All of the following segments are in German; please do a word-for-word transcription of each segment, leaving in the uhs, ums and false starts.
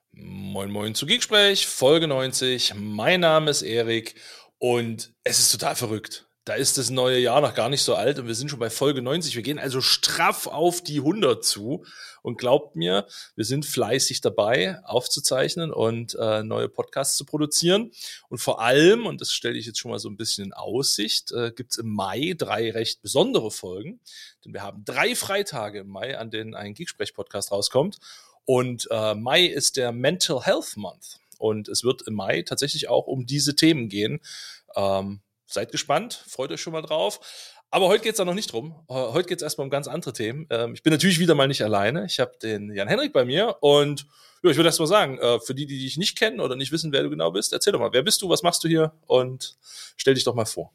Moin Moin zu Geeksprech, Folge neunzig. Mein Name ist Erik und es ist total verrückt. Da ist das neue Jahr noch gar nicht so alt und wir sind schon bei Folge neunzig. Wir gehen also straff auf die hundert zu und glaubt mir, wir sind fleißig dabei, aufzuzeichnen und äh, neue Podcasts zu produzieren. Und vor allem, und das stelle ich jetzt schon mal so ein bisschen in Aussicht, äh, gibt es im Mai drei recht besondere Folgen. Denn wir haben drei Freitage im Mai, an denen ein Geeksprech-Podcast rauskommt. Und äh, Mai ist der Mental Health Month und es wird im Mai tatsächlich auch um diese Themen gehen. Ähm, seid gespannt, freut euch schon mal drauf. Aber heute geht es da noch nicht drum. Äh, heute geht es erstmal um ganz andere Themen. Ähm, ich bin natürlich wieder mal nicht alleine. Ich habe den Jan-Henrik bei mir und ja, ich würde erst mal sagen, äh, für die, die dich nicht kennen oder nicht wissen, wer du genau bist, erzähl doch mal, wer bist du, was machst du hier und stell dich doch mal vor.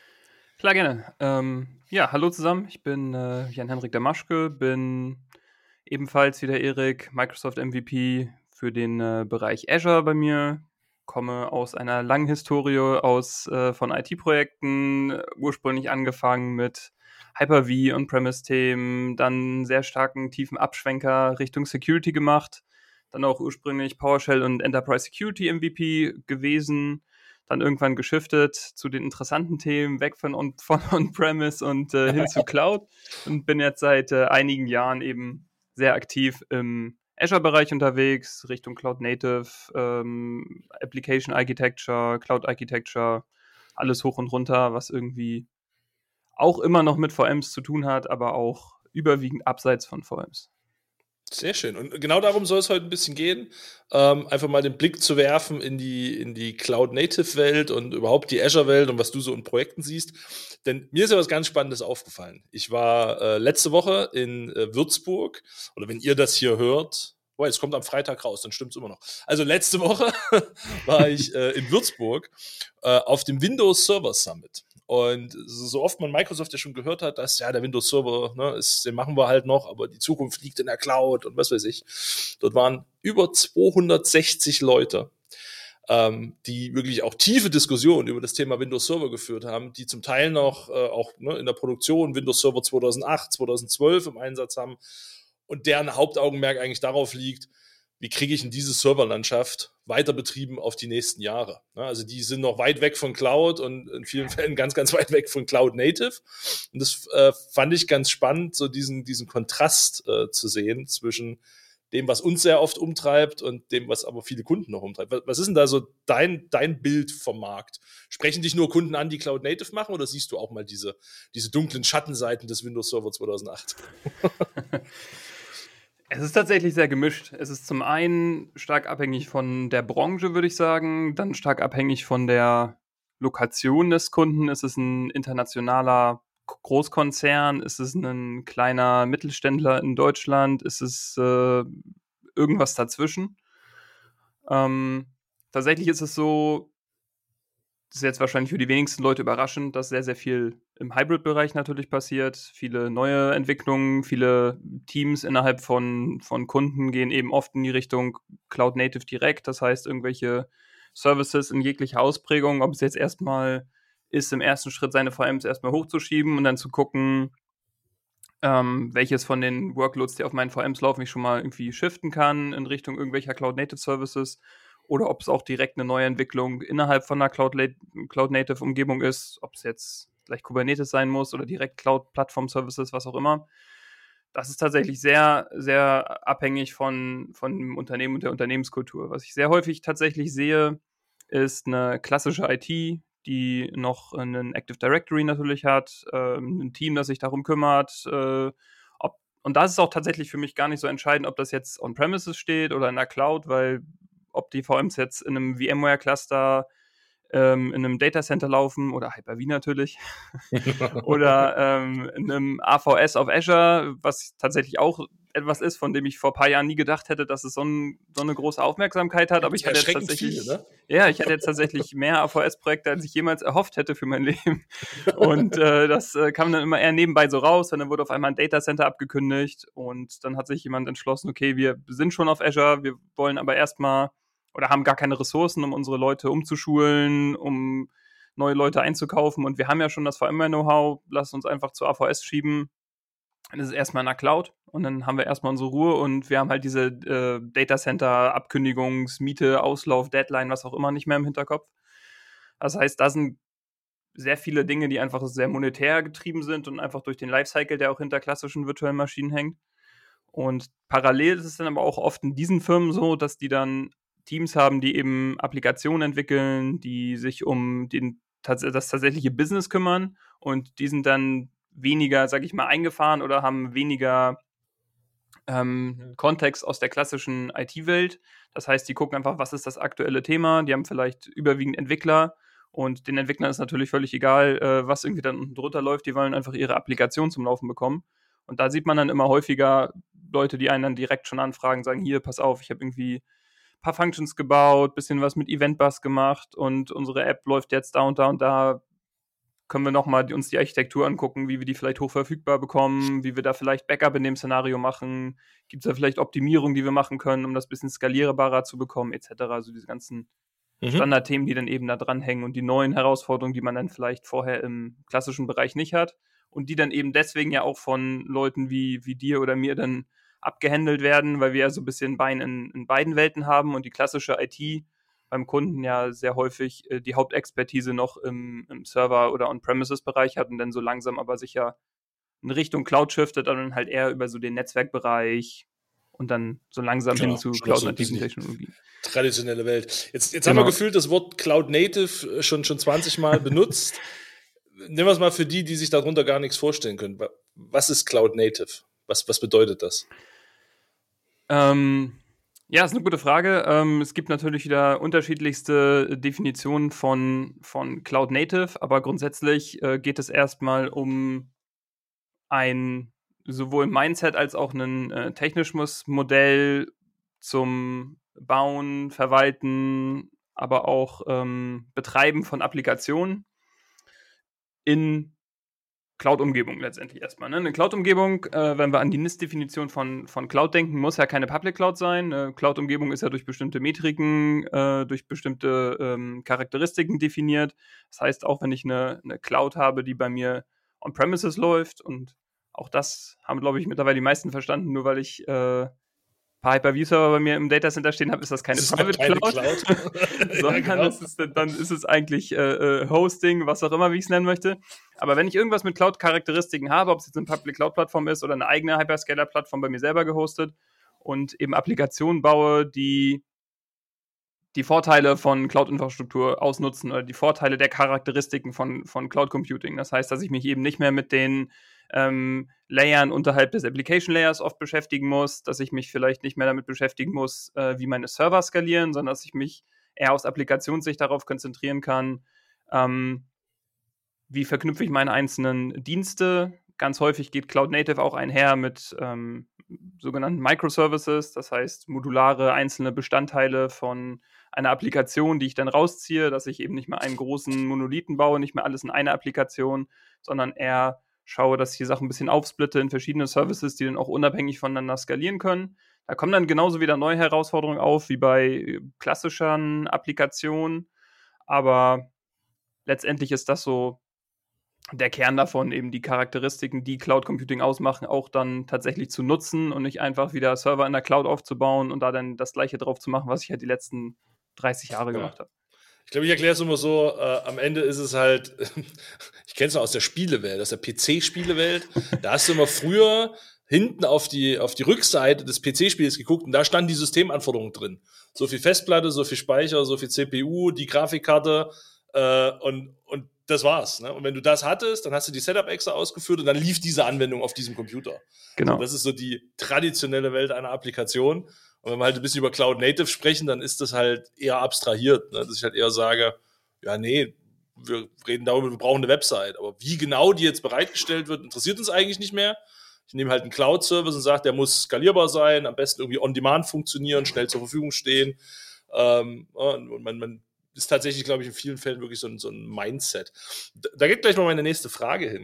Klar, gerne. Ähm, ja, hallo zusammen, ich bin äh, Jan-Henrik Damaschke, bin ebenfalls wie der Erik Microsoft M V P für den äh, Bereich Azure bei mir, komme aus einer langen Historie aus, äh, von I T-Projekten, ursprünglich angefangen mit Hyper-V, On-Premise-Themen, dann einen sehr starken, tiefen Abschwenker Richtung Security gemacht, dann auch ursprünglich PowerShell und Enterprise Security M V P gewesen, dann irgendwann geschiftet zu den interessanten Themen, weg von, on, von On-Premise und äh, hin zu Cloud und bin jetzt seit äh, einigen Jahren eben sehr aktiv im Azure-Bereich unterwegs, Richtung Cloud Native, ähm, Application Architecture, Cloud Architecture, alles hoch und runter, was irgendwie auch immer noch mit V Ms zu tun hat, aber auch überwiegend abseits von V Ms. Sehr schön. Und genau darum soll es heute ein bisschen gehen. Ähm, einfach mal den Blick zu werfen in die, in die Cloud-Native-Welt und überhaupt die Azure-Welt und was du so in Projekten siehst. Denn mir ist ja was ganz Spannendes aufgefallen. Ich war äh, letzte Woche in äh, Würzburg, oder wenn ihr das hier hört, oh, es kommt am Freitag raus, dann stimmt es immer noch. Also letzte Woche war ich äh, in Würzburg äh, auf dem Windows Server Summit. Und so oft man Microsoft ja schon gehört hat, dass ja der Windows Server, ne, ist, den machen wir halt noch, aber die Zukunft liegt in der Cloud und was weiß ich. Dort waren über zweihundertsechzig Leute, ähm, die wirklich auch tiefe Diskussionen über das Thema Windows Server geführt haben, die zum Teil noch äh, auch ne, in der Produktion Windows Server zweitausendacht, zweitausendzwölf im Einsatz haben und deren Hauptaugenmerk eigentlich darauf liegt, wie kriege ich in diese Serverlandschaft weiter betrieben auf die nächsten Jahre. Also die sind noch weit weg von Cloud und in vielen Fällen ganz, ganz weit weg von Cloud Native. Und das äh, fand ich ganz spannend, so diesen, diesen Kontrast äh, zu sehen zwischen dem, was uns sehr oft umtreibt und dem, was aber viele Kunden noch umtreibt. Was ist denn da so dein, dein Bild vom Markt? Sprechen dich nur Kunden an, die Cloud Native machen, oder siehst du auch mal diese, diese dunklen Schattenseiten des Windows Server zweitausendacht? Es ist tatsächlich sehr gemischt. Es ist zum einen stark abhängig von der Branche, würde ich sagen, dann stark abhängig von der Lokation des Kunden. Ist es ein internationaler Großkonzern? Ist es ein kleiner Mittelständler in Deutschland? Ist es äh, irgendwas dazwischen? Ähm, tatsächlich ist es so, das ist jetzt wahrscheinlich für die wenigsten Leute überraschend, dass sehr, sehr viel im Hybrid-Bereich natürlich passiert. Viele neue Entwicklungen, viele Teams innerhalb von, von Kunden gehen eben oft in die Richtung Cloud Native direkt. Das heißt, irgendwelche Services in jeglicher Ausprägung, ob es jetzt erstmal ist, im ersten Schritt seine V Ms erstmal hochzuschieben und dann zu gucken, ähm, welches von den Workloads, die auf meinen V Ms laufen, ich schon mal irgendwie shiften kann in Richtung irgendwelcher Cloud Native Services. Oder ob es auch direkt eine neue Entwicklung innerhalb von einer Cloud-Native-Umgebung ist, ob es jetzt gleich Kubernetes sein muss oder direkt Cloud-Plattform-Services, was auch immer. Das ist tatsächlich sehr, sehr abhängig von, von dem Unternehmen und der Unternehmenskultur. Was ich sehr häufig tatsächlich sehe, ist eine klassische I T, die noch einen Active Directory natürlich hat, äh, ein Team, das sich darum kümmert, äh, ob, und das ist auch tatsächlich für mich gar nicht so entscheidend, ob das jetzt on-premises steht oder in der Cloud, weil ob die V Ms jetzt in einem VMware-Cluster, ähm, in einem Datacenter laufen oder Hyper-V natürlich oder ähm, in einem A V S auf Azure, was tatsächlich auch etwas ist, von dem ich vor ein paar Jahren nie gedacht hätte, dass es so, ein, so eine große Aufmerksamkeit hat. Aber ich hatte jetzt tatsächlich, viele, ne? ja, ich hatte jetzt tatsächlich mehr A V S-Projekte, als ich jemals erhofft hätte für mein Leben. Und äh, das äh, kam dann immer eher nebenbei so raus. Und dann wurde auf einmal ein Datacenter abgekündigt und dann hat sich jemand entschlossen, okay, wir sind schon auf Azure, wir wollen aber erstmal oder haben gar keine Ressourcen, um unsere Leute umzuschulen, um neue Leute einzukaufen. Und wir haben ja schon das V M Ware-Know-how, lass uns einfach zu A V S schieben. Das ist erstmal in der Cloud und dann haben wir erstmal unsere Ruhe und wir haben halt diese äh, Datacenter, Abkündigungs-, Miete, Auslauf, Deadline, was auch immer nicht mehr im Hinterkopf. Das heißt, da sind sehr viele Dinge, die einfach sehr monetär getrieben sind und einfach durch den Lifecycle, der auch hinter klassischen virtuellen Maschinen hängt. Und parallel ist es dann aber auch oft in diesen Firmen so, dass die dann Teams haben, die eben Applikationen entwickeln, die sich um den, das tatsächliche Business kümmern und die sind dann weniger, sag ich mal, eingefahren oder haben weniger ähm, Kontext aus der klassischen I T-Welt. Das heißt, die gucken einfach, was ist das aktuelle Thema. Die haben vielleicht überwiegend Entwickler und den Entwicklern ist natürlich völlig egal, äh, was irgendwie dann unten drunter läuft. Die wollen einfach ihre Applikation zum Laufen bekommen. Und da sieht man dann immer häufiger Leute, die einen dann direkt schon anfragen, sagen, hier, pass auf, ich habe irgendwie ein paar Functions gebaut, bisschen was mit Eventbus gemacht und unsere App läuft jetzt da und da und da. Können wir nochmal uns die Architektur angucken, wie wir die vielleicht hochverfügbar bekommen, wie wir da vielleicht Backup in dem Szenario machen. Gibt es da vielleicht Optimierungen, die wir machen können, um das ein bisschen skalierbarer zu bekommen, et cetera. Also diese ganzen mhm. Standardthemen, die dann eben da dranhängen und die neuen Herausforderungen, die man dann vielleicht vorher im klassischen Bereich nicht hat und die dann eben deswegen ja auch von Leuten wie, wie dir oder mir dann abgehandelt werden, weil wir ja so ein bisschen Bein in, in beiden Welten haben und die klassische I T beim Kunden ja sehr häufig äh, die Hauptexpertise noch im, im Server- oder On-Premises-Bereich hat und dann so langsam aber sicher in Richtung Cloud shiftet und dann halt eher über so den Netzwerkbereich und dann so langsam genau, hin zu Cloud-nativen so Technologien. Traditionelle Welt. Jetzt, jetzt genau. haben wir gefühlt das Wort Cloud-Native schon, schon zwanzig Mal benutzt. Nehmen wir es mal für die, die sich darunter gar nichts vorstellen können. Was ist Cloud-Native? Was, was bedeutet das? Ähm... Ja, ist eine gute Frage. Ähm, es gibt natürlich wieder unterschiedlichste Definitionen von, von Cloud Native, aber grundsätzlich äh, geht es erstmal um ein sowohl Mindset als auch ein äh, technisches Modell zum Bauen, Verwalten, aber auch ähm, Betreiben von Applikationen in Cloud-Umgebung letztendlich erstmal. Ne? Eine Cloud-Umgebung, äh, wenn wir an die N I S-Definition von, von Cloud denken, muss ja keine Public Cloud sein. Eine Cloud-Umgebung ist ja durch bestimmte Metriken, äh, durch bestimmte ähm, Charakteristiken definiert. Das heißt, auch wenn ich eine, eine Cloud habe, die bei mir on-premises läuft, und auch das haben, glaube ich, mittlerweile die meisten verstanden, nur weil ich äh, paar Hyper-V-Server bei mir im Datacenter stehen habe, ist das keine das Private keine Cloud, Cloud. sondern ja, genau. ist es, dann ist es eigentlich äh, Hosting, was auch immer, wie ich es nennen möchte. Aber wenn ich irgendwas mit Cloud-Charakteristiken habe, ob es jetzt eine Public-Cloud-Plattform ist oder eine eigene Hyperscaler-Plattform bei mir selber gehostet und eben Applikationen baue, die die Vorteile von Cloud-Infrastruktur ausnutzen oder die Vorteile der Charakteristiken von, von Cloud-Computing. Das heißt, dass ich mich eben nicht mehr mit den ähm, Layern unterhalb des Application-Layers oft beschäftigen muss, dass ich mich vielleicht nicht mehr damit beschäftigen muss, äh, wie meine Server skalieren, sondern dass ich mich eher aus Applikationssicht darauf konzentrieren kann, ähm, wie verknüpfe ich meine einzelnen Dienste. Ganz häufig geht Cloud Native auch einher mit ähm, sogenannten Microservices, das heißt modulare einzelne Bestandteile von einer Applikation, die ich dann rausziehe, dass ich eben nicht mehr einen großen Monolithen baue, nicht mehr alles in eine Applikation, sondern eher schaue, dass ich die Sachen ein bisschen aufsplitte in verschiedene Services, die dann auch unabhängig voneinander skalieren können. Da kommen dann genauso wieder neue Herausforderungen auf, wie bei klassischen Applikationen, aber letztendlich ist das so der Kern davon, eben die Charakteristiken, die Cloud Computing ausmachen, auch dann tatsächlich zu nutzen und nicht einfach wieder Server in der Cloud aufzubauen und da dann das Gleiche drauf zu machen, was ich halt die letzten dreißig Jahre ja. gemacht habe. Ich glaube, ich erkläre es immer so, äh, am Ende ist es halt, ich kenne es noch aus der Spielewelt, aus der P C-Spielewelt, da hast du immer früher hinten auf die, auf die Rückseite des P C-Spiels geguckt und da standen die Systemanforderungen drin. So viel Festplatte, so viel Speicher, so viel C P U, die Grafikkarte äh, und, und das war's. Ne? Und wenn du das hattest, dann hast du die Setup-Extra ausgeführt und dann lief diese Anwendung auf diesem Computer. Genau. So, das ist so die traditionelle Welt einer Applikation. Und wenn wir halt ein bisschen über Cloud Native sprechen, dann ist das halt eher abstrahiert. Ne? Dass ich halt eher sage, ja, nee, wir reden darüber, wir brauchen eine Website. Aber wie genau die jetzt bereitgestellt wird, interessiert uns eigentlich nicht mehr. Ich nehme halt einen Cloud-Service und sage, der muss skalierbar sein, am besten irgendwie on-demand funktionieren, schnell zur Verfügung stehen. Ähm, und man, man ist tatsächlich, glaube ich, in vielen Fällen wirklich so ein, so ein Mindset. Da, da geht gleich mal meine nächste Frage hin.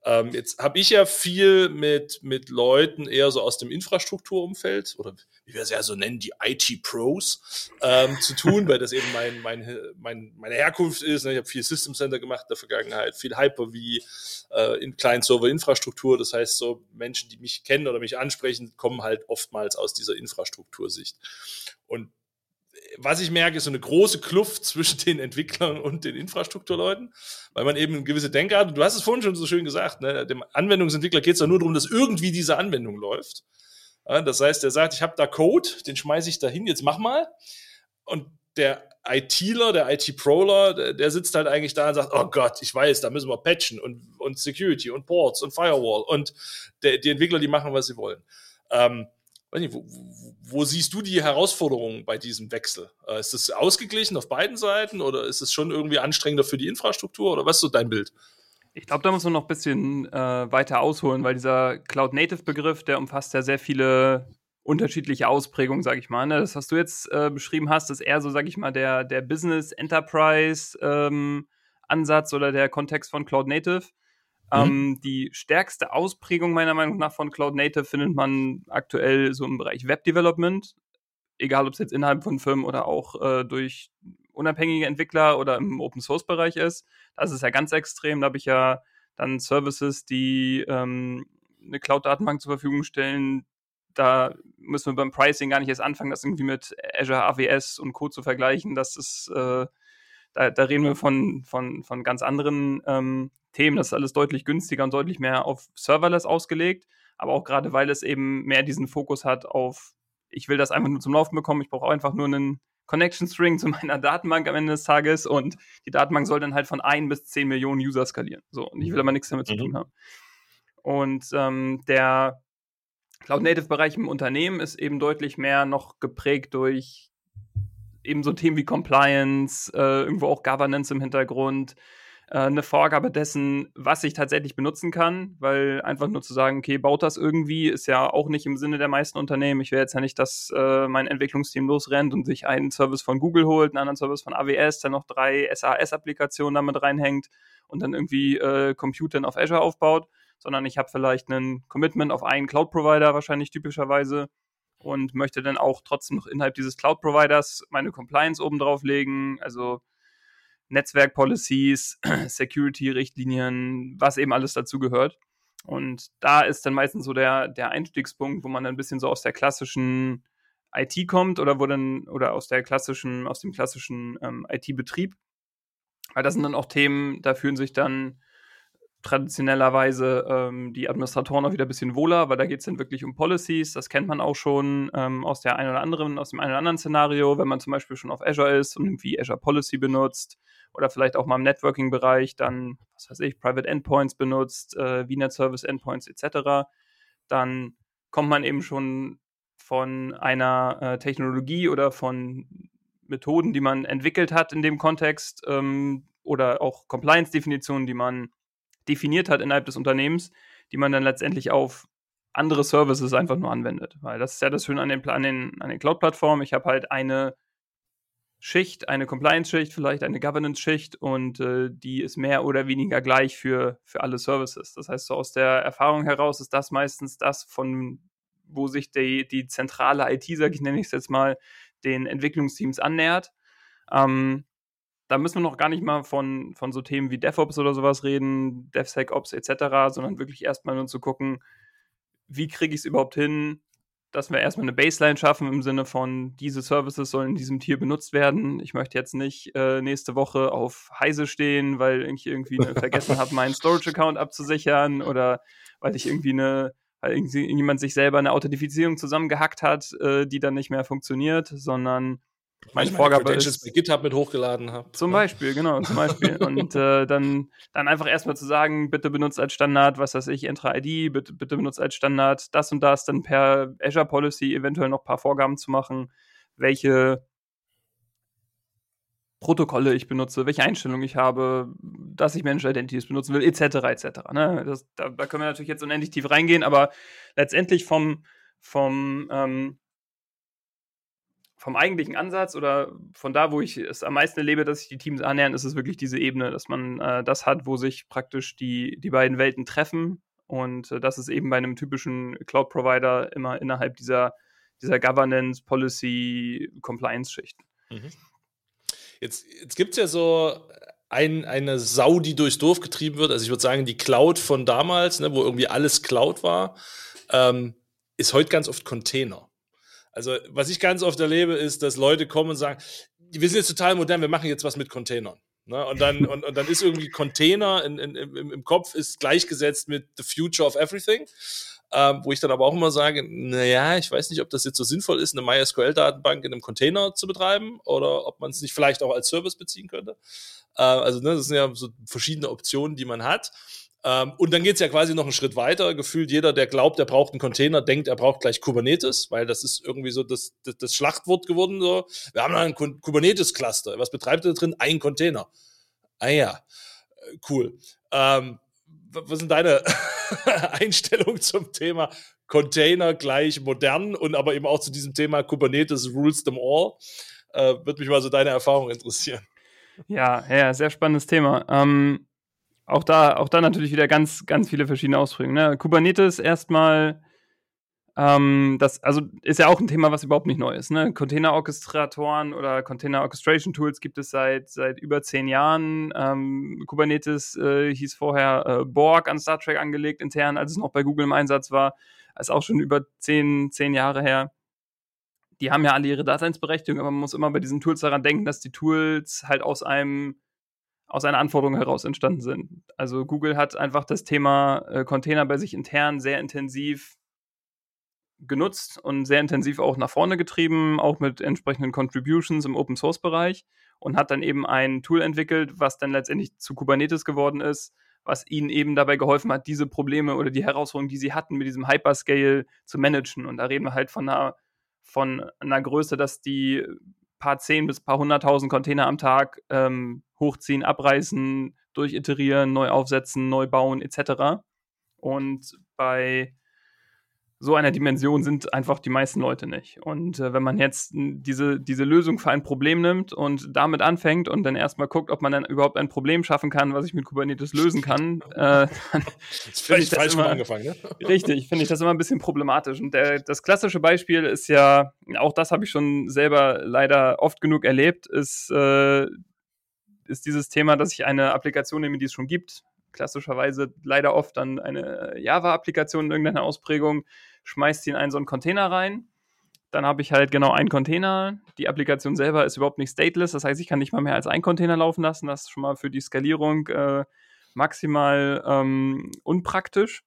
Ähm, jetzt habe ich ja viel mit, mit Leuten eher so aus dem Infrastrukturumfeld oder wie wir es ja so nennen, die I T-Pros ähm, zu tun, weil das eben mein, mein, mein, meine Herkunft ist. Ne? Ich habe viel System Center gemacht in der Vergangenheit, viel Hyper-V, äh, in Client-Server-Infrastruktur. Das heißt, so Menschen, die mich kennen oder mich ansprechen, kommen halt oftmals aus dieser Infrastruktursicht. Und was ich merke, ist so eine große Kluft zwischen den Entwicklern und den Infrastrukturleuten, weil man eben eine gewisse Denkart, und du hast es vorhin schon so schön gesagt, ne, dem Anwendungsentwickler geht es ja nur darum, dass irgendwie diese Anwendung läuft. Ja, das heißt, der sagt, ich habe da Code, den schmeiße ich da hin, jetzt mach mal. Und der ITler, der I T-Proler, der, der sitzt halt eigentlich da und sagt, oh Gott, ich weiß, da müssen wir patchen und, und Security und Ports und Firewall und der, die Entwickler, die machen, was sie wollen. Ähm, Wo, wo siehst du die Herausforderungen bei diesem Wechsel? Ist es ausgeglichen auf beiden Seiten oder ist es schon irgendwie anstrengender für die Infrastruktur oder was ist so dein Bild? Ich glaube, da muss man noch ein bisschen äh, weiter ausholen, weil dieser Cloud-Native-Begriff, der umfasst ja sehr viele unterschiedliche Ausprägungen, sage ich mal. Ne? Das, was du jetzt äh, beschrieben hast, ist eher so, sage ich mal, der, der Business-Enterprise-Ansatz ähm, oder der Kontext von Cloud-Native. Mhm. Ähm, die stärkste Ausprägung meiner Meinung nach von Cloud Native findet man aktuell so im Bereich Web Development, egal ob es jetzt innerhalb von Firmen oder auch äh, durch unabhängige Entwickler oder im Open Source Bereich ist. Das ist ja ganz extrem. Da habe ich ja dann Services, die ähm, eine Cloud-Datenbank zur Verfügung stellen. Da müssen wir beim Pricing gar nicht erst anfangen, das irgendwie mit Azure A W S und Co. zu vergleichen. Das ist, äh, da, da reden wir von, von, von ganz anderen ähm, Themen. Das ist alles deutlich günstiger und deutlich mehr auf Serverless ausgelegt. Aber auch gerade, weil es eben mehr diesen Fokus hat auf, ich will das einfach nur zum Laufen bekommen, ich brauche auch einfach nur einen Connection String zu meiner Datenbank am Ende des Tages und die Datenbank soll dann halt von ein bis zehn Millionen User skalieren. So, und ich will aber nichts damit mhm. zu tun haben. Und ähm, der Cloud-Native-Bereich im Unternehmen ist eben deutlich mehr noch geprägt durch eben so Themen wie Compliance, äh, irgendwo auch Governance im Hintergrund, äh, eine Vorgabe dessen, was ich tatsächlich benutzen kann, weil einfach nur zu sagen, okay, baut das irgendwie, ist ja auch nicht im Sinne der meisten Unternehmen. Ich will jetzt ja nicht, dass äh, mein Entwicklungsteam losrennt und sich einen Service von Google holt, einen anderen Service von A W S, dann noch drei S A S-Applikationen damit reinhängt und dann irgendwie äh, Computern auf Azure aufbaut, sondern ich habe vielleicht ein Commitment auf einen Cloud-Provider wahrscheinlich typischerweise und möchte dann auch trotzdem noch innerhalb dieses Cloud-Providers meine Compliance oben drauf legen, also Netzwerk-Policies, Security-Richtlinien, was eben alles dazu gehört. Und da ist dann meistens so der, der Einstiegspunkt, wo man dann ein bisschen so aus der klassischen I T kommt oder wo dann, oder aus der klassischen, aus dem klassischen ähm, I T-Betrieb. Weil das sind dann auch Themen, da fühlen sich dann traditionellerweise ähm, die Administratoren auch wieder ein bisschen wohler, weil da geht es dann wirklich um Policies. Das kennt man auch schon ähm, aus der einen oder anderen, aus dem einen oder anderen Szenario, wenn man zum Beispiel schon auf Azure ist und irgendwie Azure Policy benutzt oder vielleicht auch mal im Networking-Bereich dann, was weiß ich, Private Endpoints benutzt, äh, V NET Service Endpoints et cetera, dann kommt man eben schon von einer äh, Technologie oder von Methoden, die man entwickelt hat in dem Kontext ähm, oder auch Compliance-Definitionen, die man definiert hat innerhalb des Unternehmens, die man dann letztendlich auf andere Services einfach nur anwendet. Weil das ist ja das Schöne an den, an den, an den Cloud-Plattformen. Ich habe halt eine Schicht, eine Compliance-Schicht, vielleicht eine Governance-Schicht und äh, die ist mehr oder weniger gleich für, für alle Services. Das heißt, so aus der Erfahrung heraus ist das meistens das, von wo sich die, die zentrale I T, sage ich, nenne ich es jetzt mal, den Entwicklungsteams annähert. Ähm, Da müssen wir noch gar nicht mal von, von so Themen wie DevOps oder sowas reden, DevSecOps et cetera, sondern wirklich erstmal nur zu gucken, wie kriege ich es überhaupt hin, dass wir erstmal eine Baseline schaffen im Sinne von, diese Services sollen in diesem Tier benutzt werden. Ich möchte jetzt nicht äh, nächste Woche auf Heise stehen, weil ich irgendwie ne, vergessen habe, meinen Storage-Account abzusichern oder weil ich irgendwie eine, weil irgendwie jemand sich selber eine Authentifizierung zusammengehackt hat, äh, die dann nicht mehr funktioniert, sondern meine Vorgabe ist, bei GitHub mit hochgeladen habe. Zum ne? Beispiel, genau, zum Beispiel. Und äh, dann, dann einfach erstmal zu sagen, bitte benutzt als Standard, was weiß ich, Entra I D, bitte, bitte benutzt als Standard das und das, dann per Azure Policy eventuell noch ein paar Vorgaben zu machen, welche Protokolle ich benutze, welche Einstellungen ich habe, dass ich Managed Identities benutzen will, et cetera, et cetera. Ne? Das, da, da können wir natürlich jetzt unendlich tief reingehen, aber letztendlich vom, vom ähm, vom eigentlichen Ansatz oder von da, wo ich es am meisten erlebe, dass sich die Teams annähern, ist es wirklich diese Ebene, dass man äh, das hat, wo sich praktisch die, die beiden Welten treffen. Und äh, das ist eben bei einem typischen Cloud-Provider immer innerhalb dieser, dieser Governance, Policy, Compliance-Schichten. Mhm. Jetzt, jetzt gibt es ja so ein, eine Sau, die durchs Dorf getrieben wird. Also ich würde sagen, die Cloud von damals, ne, wo irgendwie alles Cloud war, ähm, ist heute ganz oft Container. Also was ich ganz oft erlebe, ist, dass Leute kommen und sagen, wir sind jetzt total modern, wir machen jetzt was mit Containern. Ne? Und, dann, und, und dann ist irgendwie Container in, in, im, im Kopf ist gleichgesetzt mit the future of everything. Ähm, wo ich dann aber auch immer sage, naja, ich weiß nicht, ob das jetzt so sinnvoll ist, eine MySQL-Datenbank in einem Container zu betreiben oder ob man es nicht vielleicht auch als Service beziehen könnte. Äh, also ne, das sind ja so verschiedene Optionen, die man hat. Ähm, und dann geht's ja quasi noch einen Schritt weiter. Gefühlt jeder, der glaubt, er braucht einen Container, denkt, er braucht gleich Kubernetes, weil das ist irgendwie so das, das, das Schlachtwort geworden. So. Wir haben einen Kubernetes-Cluster. Was betreibt er da drin? Ein Container. Ah ja, cool. Ähm, was sind deine Einstellungen zum Thema Container gleich modern und aber eben auch zu diesem Thema Kubernetes rules them all? Äh, würde mich mal so deine Erfahrung interessieren. Ja, ja, sehr spannendes Thema. Ähm, Auch da, auch da natürlich wieder ganz, ganz viele verschiedene Ausprägungen. Ne? Kubernetes erstmal, ähm, das also ist ja auch ein Thema, was überhaupt nicht neu ist. Ne? Container-Orchestratoren oder Container-Orchestration-Tools gibt es seit, seit über zehn Jahren. Ähm, Kubernetes äh, hieß vorher äh, Borg an Star Trek angelegt intern, als es noch bei Google im Einsatz war. Das ist auch schon über zehn, zehn Jahre her. Die haben ja alle ihre Daseinsberechtigung, aber man muss immer bei diesen Tools daran denken, dass die Tools halt aus einem aus einer Anforderung heraus entstanden sind. Also Google hat einfach das Thema äh, Container bei sich intern sehr intensiv genutzt und sehr intensiv auch nach vorne getrieben, auch mit entsprechenden Contributions im Open-Source-Bereich und hat dann eben ein Tool entwickelt, was dann letztendlich zu Kubernetes geworden ist, was ihnen eben dabei geholfen hat, diese Probleme oder die Herausforderungen, die sie hatten, mit diesem Hyperscale zu managen. Und da reden wir halt von einer, von einer Größe, dass die paar zehn bis paar hunderttausend Container am Tag ähm, hochziehen, abreißen, durchiterieren, neu aufsetzen, neu bauen et cetera. Und bei so einer Dimension sind einfach die meisten Leute nicht. Und äh, wenn man jetzt diese, diese Lösung für ein Problem nimmt und damit anfängt und dann erstmal guckt, ob man dann überhaupt ein Problem schaffen kann, was ich mit Kubernetes lösen kann, äh, dann ist vielleicht falsch immer, angefangen, ne? Richtig, finde ich das immer ein bisschen problematisch. Und der, das klassische Beispiel ist ja, auch das habe ich schon selber leider oft genug erlebt, ist, äh, ist dieses Thema, dass ich eine Applikation nehme, die es schon gibt, klassischerweise leider oft dann eine Java-Applikation in irgendeiner Ausprägung, schmeißt sie in einen so einen Container rein. Dann habe ich halt genau einen Container. Die Applikation selber ist überhaupt nicht stateless. Das heißt, ich kann nicht mal mehr als einen Container laufen lassen. Das ist schon mal für die Skalierung äh, maximal ähm, unpraktisch.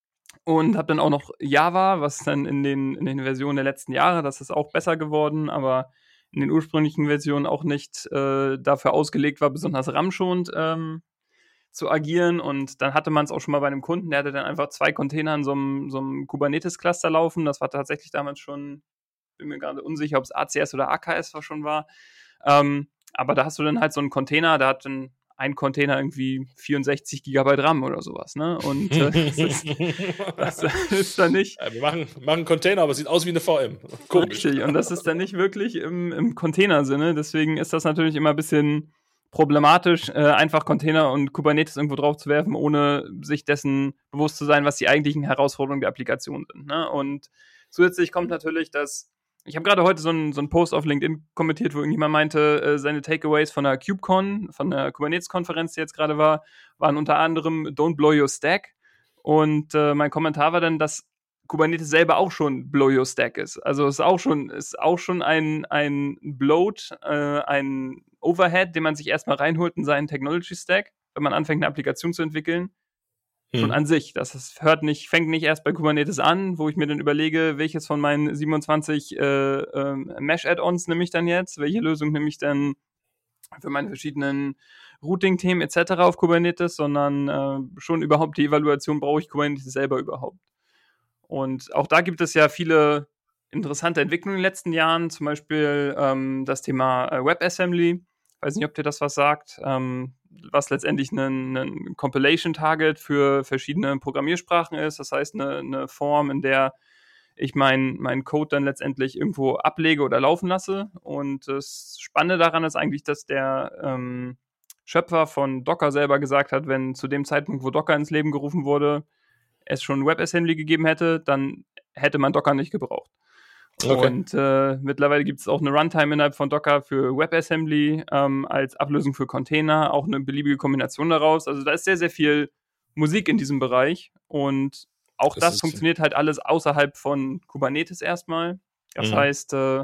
Und habe dann auch noch Java, was dann in den, in den Versionen der letzten Jahre, das ist auch besser geworden, aber in den ursprünglichen Versionen auch nicht äh, dafür ausgelegt war, besonders RAM-schonend ähm, zu agieren. Und dann hatte man es auch schon mal bei einem Kunden, der hatte dann einfach zwei Container in so einem, so einem Kubernetes-Cluster laufen. Das war tatsächlich damals schon, bin mir gerade unsicher, ob es A C S oder A K S war schon war. Ähm, aber da hast du dann halt so einen Container, da hat dann ein Container irgendwie vierundsechzig Gigabyte RAM oder sowas, ne? Und äh, das, ist, das ist dann nicht. Ja, wir machen, machen einen Container, aber es sieht aus wie eine V M. Komisch. Richtig, und das ist dann nicht wirklich im, im Container-Sinne. Deswegen ist das natürlich immer ein bisschen problematisch, äh, einfach Container und Kubernetes irgendwo drauf zu werfen, ohne sich dessen bewusst zu sein, was die eigentlichen Herausforderungen der Applikation sind. Ne? Und zusätzlich kommt natürlich, dass ich habe gerade heute so einen so Post auf LinkedIn kommentiert, wo irgendjemand meinte, äh, seine Takeaways von der KubeCon, von der Kubernetes-Konferenz, die jetzt gerade war, waren unter anderem Don't blow your stack. Und äh, mein Kommentar war dann, dass Kubernetes selber auch schon blow your stack ist. Also es ist auch schon, ist auch schon ein, ein Bloat, äh, ein Overhead, den man sich erstmal reinholt in seinen Technology-Stack, wenn man anfängt, eine Applikation zu entwickeln. Hm. Schon an sich. Das ist, hört nicht, fängt nicht erst bei Kubernetes an, wo ich mir dann überlege, welches von meinen siebenundzwanzig äh, äh, Mesh-Add-ons nehme ich dann jetzt, welche Lösung nehme ich dann für meine verschiedenen Routing-Themen et cetera auf Kubernetes, sondern äh, schon überhaupt die Evaluation, brauche ich Kubernetes selber überhaupt. Und auch da gibt es ja viele interessante Entwicklungen in den letzten Jahren, zum Beispiel ähm, das Thema äh, WebAssembly. Ich weiß nicht, ob dir das was sagt, ähm, was letztendlich ein, ein Compilation-Target für verschiedene Programmiersprachen ist. Das heißt, eine, eine Form, in der ich meinen mein Code dann letztendlich irgendwo ablege oder laufen lasse. Und das Spannende daran ist eigentlich, dass der ähm, Schöpfer von Docker selber gesagt hat, wenn zu dem Zeitpunkt, wo Docker ins Leben gerufen wurde, es schon WebAssembly gegeben hätte, dann hätte man Docker nicht gebraucht. Okay. Und äh, mittlerweile gibt es auch eine Runtime innerhalb von Docker für WebAssembly ähm, als Ablösung für Container, auch eine beliebige Kombination daraus. Also da ist sehr, sehr viel Musik in diesem Bereich und auch das, das funktioniert halt alles außerhalb von Kubernetes erstmal. Das mhm. heißt, äh,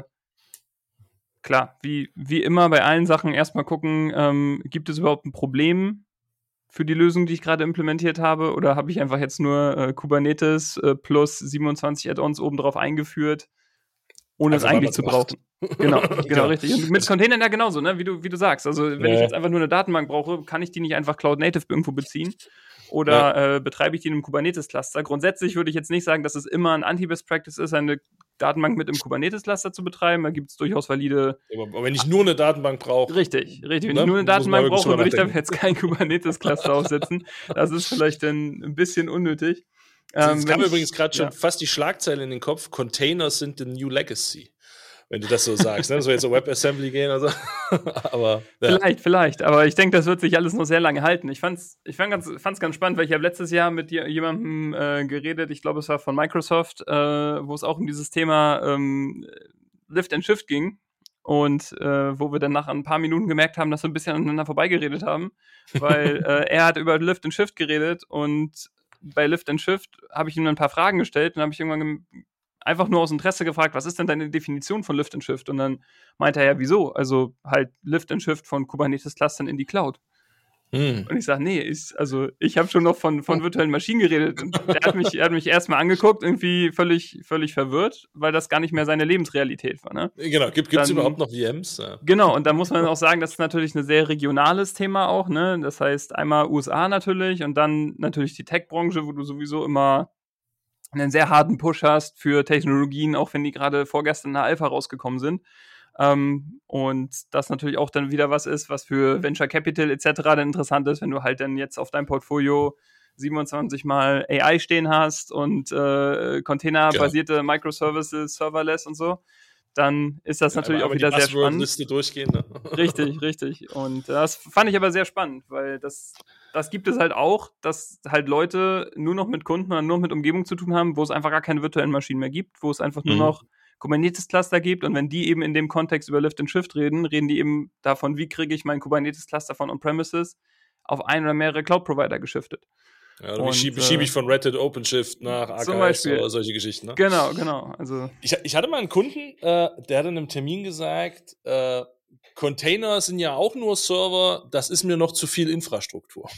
klar, wie, wie immer bei allen Sachen erstmal gucken, ähm, gibt es überhaupt ein Problem für die Lösung, die ich gerade implementiert habe, oder habe ich einfach jetzt nur äh, Kubernetes äh, plus siebenundzwanzig Add-ons obendrauf eingeführt, ohne also es eigentlich zu brauchen. Genau, genau, ja. Richtig. Und mit Containern ja genauso, ne? wie, du, wie du sagst. Also wenn ja. ich jetzt einfach nur eine Datenbank brauche, kann ich die nicht einfach Cloud Native irgendwo beziehen oder ja. äh, betreibe ich die in einem Kubernetes-Cluster. Grundsätzlich würde ich jetzt nicht sagen, dass es immer ein Anti-Best-Practice ist, eine Datenbank mit einem Kubernetes-Cluster zu betreiben. Da gibt es durchaus valide... Aber wenn ich nur eine Datenbank brauche... Richtig, richtig. Wenn ne? ich nur eine Datenbank brauche, würde ich dafür jetzt kein Kubernetes-Cluster aufsetzen. Das ist vielleicht dann ein bisschen unnötig. Ähm, Jetzt kam ich, übrigens gerade schon ja. fast die Schlagzeile in den Kopf, Containers sind the new legacy. Wenn du das so sagst, ne? Das soll jetzt so WebAssembly gehen oder so. aber, ja. Vielleicht, vielleicht. Aber ich denke, das wird sich alles noch sehr lange halten. Ich fand's, ich fand ganz, fand's ganz spannend, weil ich habe letztes Jahr mit jemandem äh, geredet, ich glaube, es war von Microsoft, äh, wo es auch um dieses Thema ähm, Lift and Shift ging. Und äh, wo wir dann nach ein paar Minuten gemerkt haben, dass wir ein bisschen aneinander vorbeigeredet haben. Weil äh, er hat über Lift and Shift geredet und bei Lift and Shift habe ich ihm ein paar Fragen gestellt und habe ich irgendwann ge- einfach nur aus Interesse gefragt, was ist denn deine Definition von Lift and Shift? Und dann meinte er ja, wieso? Also halt Lift and Shift von Kubernetes-Clustern in die Cloud. Hm. Und ich sage, nee, ich, also ich habe schon noch von, von virtuellen Maschinen geredet. Und er hat mich, er hat mich erstmal angeguckt, irgendwie völlig, völlig verwirrt, weil das gar nicht mehr seine Lebensrealität war. Ne? Genau, gibt es überhaupt noch V Ms? Ja. Genau, und da muss man auch sagen, das ist natürlich ein sehr regionales Thema auch. Ne? Das heißt einmal U S A natürlich und dann natürlich die Tech-Branche, wo du sowieso immer einen sehr harten Push hast für Technologien, auch wenn die gerade vorgestern in der Alpha rausgekommen sind. Ähm, und das natürlich auch dann wieder was ist, was für Venture Capital et cetera dann interessant ist, wenn du halt dann jetzt auf deinem Portfolio siebenundzwanzig Mal A I stehen hast und äh, containerbasierte genau. Microservices, Serverless und so, dann ist das natürlich ja, auch wieder sehr spannend. Liste durchgehen, ne? Richtig, richtig. Und das fand ich aber sehr spannend, weil das, das gibt es halt auch, dass halt Leute nur noch mit Kunden oder nur mit Umgebung zu tun haben, wo es einfach gar keine virtuellen Maschinen mehr gibt, wo es einfach nur mhm. noch Kubernetes-Cluster gibt und wenn die eben in dem Kontext über Lift and Shift reden, reden die eben davon, wie kriege ich mein Kubernetes-Cluster von On-Premises auf ein oder mehrere Cloud-Provider geschiftet. Ja, oder und, wie schiebe schieb ich von Red Hat OpenShift nach A K S oder solche Geschichten. Ne? Genau, genau. Also ich, ich hatte mal einen Kunden, äh, der hat in einem Termin gesagt, äh, Container sind ja auch nur Server, das ist mir noch zu viel Infrastruktur.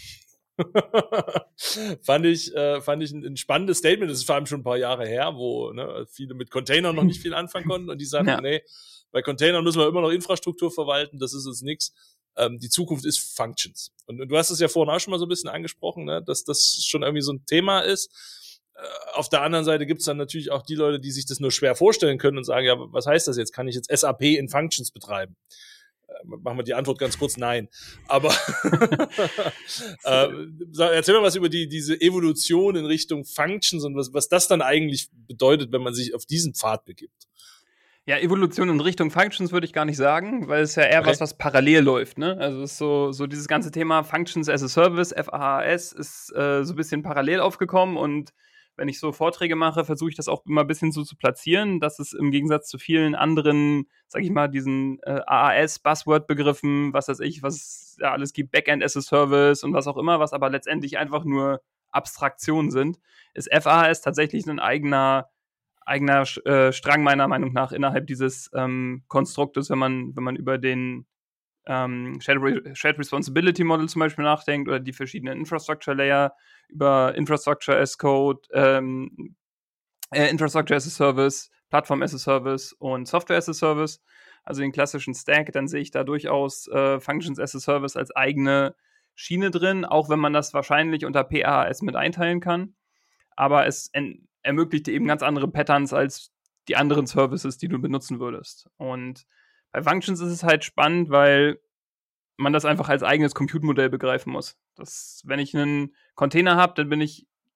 fand ich, äh, fand ich ein, ein spannendes Statement. Das ist vor allem schon ein paar Jahre her, wo ne, viele mit Containern noch nicht viel anfangen konnten und die sagen, ja. nee, bei Containern müssen wir immer noch Infrastruktur verwalten, das ist uns nix. Ähm, die Zukunft ist Functions. Und, und du hast es ja vorhin auch schon mal so ein bisschen angesprochen, ne, dass das schon irgendwie so ein Thema ist. Äh, auf der anderen Seite gibt's dann natürlich auch die Leute, die sich das nur schwer vorstellen können und sagen, ja, was heißt das jetzt? Kann ich jetzt S A P in Functions betreiben? Machen wir die Antwort ganz kurz, nein. Aber äh, erzähl mal was über die diese Evolution in Richtung Functions und was, was das dann eigentlich bedeutet, wenn man sich auf diesen Pfad begibt. Ja, Evolution in Richtung Functions würde ich gar nicht sagen, weil es ja eher okay. was, was parallel läuft. Ne? Also es ist so, so dieses ganze Thema Functions as a Service, F A H S, ist äh, so ein bisschen parallel aufgekommen und wenn ich so Vorträge mache, versuche ich das auch immer ein bisschen so zu platzieren, dass es im Gegensatz zu vielen anderen, sag ich mal, diesen äh, A A S-Buzzword-Begriffen, was weiß ich, was es ja alles gibt, Backend as a Service und was auch immer, was aber letztendlich einfach nur Abstraktionen sind, ist F A H S tatsächlich ein eigener, eigener äh, Strang meiner Meinung nach innerhalb dieses ähm, Konstruktes, wenn man, wenn man über den ähm, Shared, Re- Shared Responsibility Model zum Beispiel nachdenkt oder die verschiedenen Infrastructure Layer über Infrastructure as Code, ähm, äh, Infrastructure as a Service, Plattform as a Service und Software as a Service, also den klassischen Stack, dann sehe ich da durchaus äh, Functions as a Service als eigene Schiene drin, auch wenn man das wahrscheinlich unter P A H S mit einteilen kann. Aber es en- ermöglicht eben ganz andere Patterns als die anderen Services, die du benutzen würdest. Und bei Functions ist es halt spannend, weil man das einfach als eigenes Compute-Modell begreifen muss. Das, wenn ich einen Container habe, dann bin ich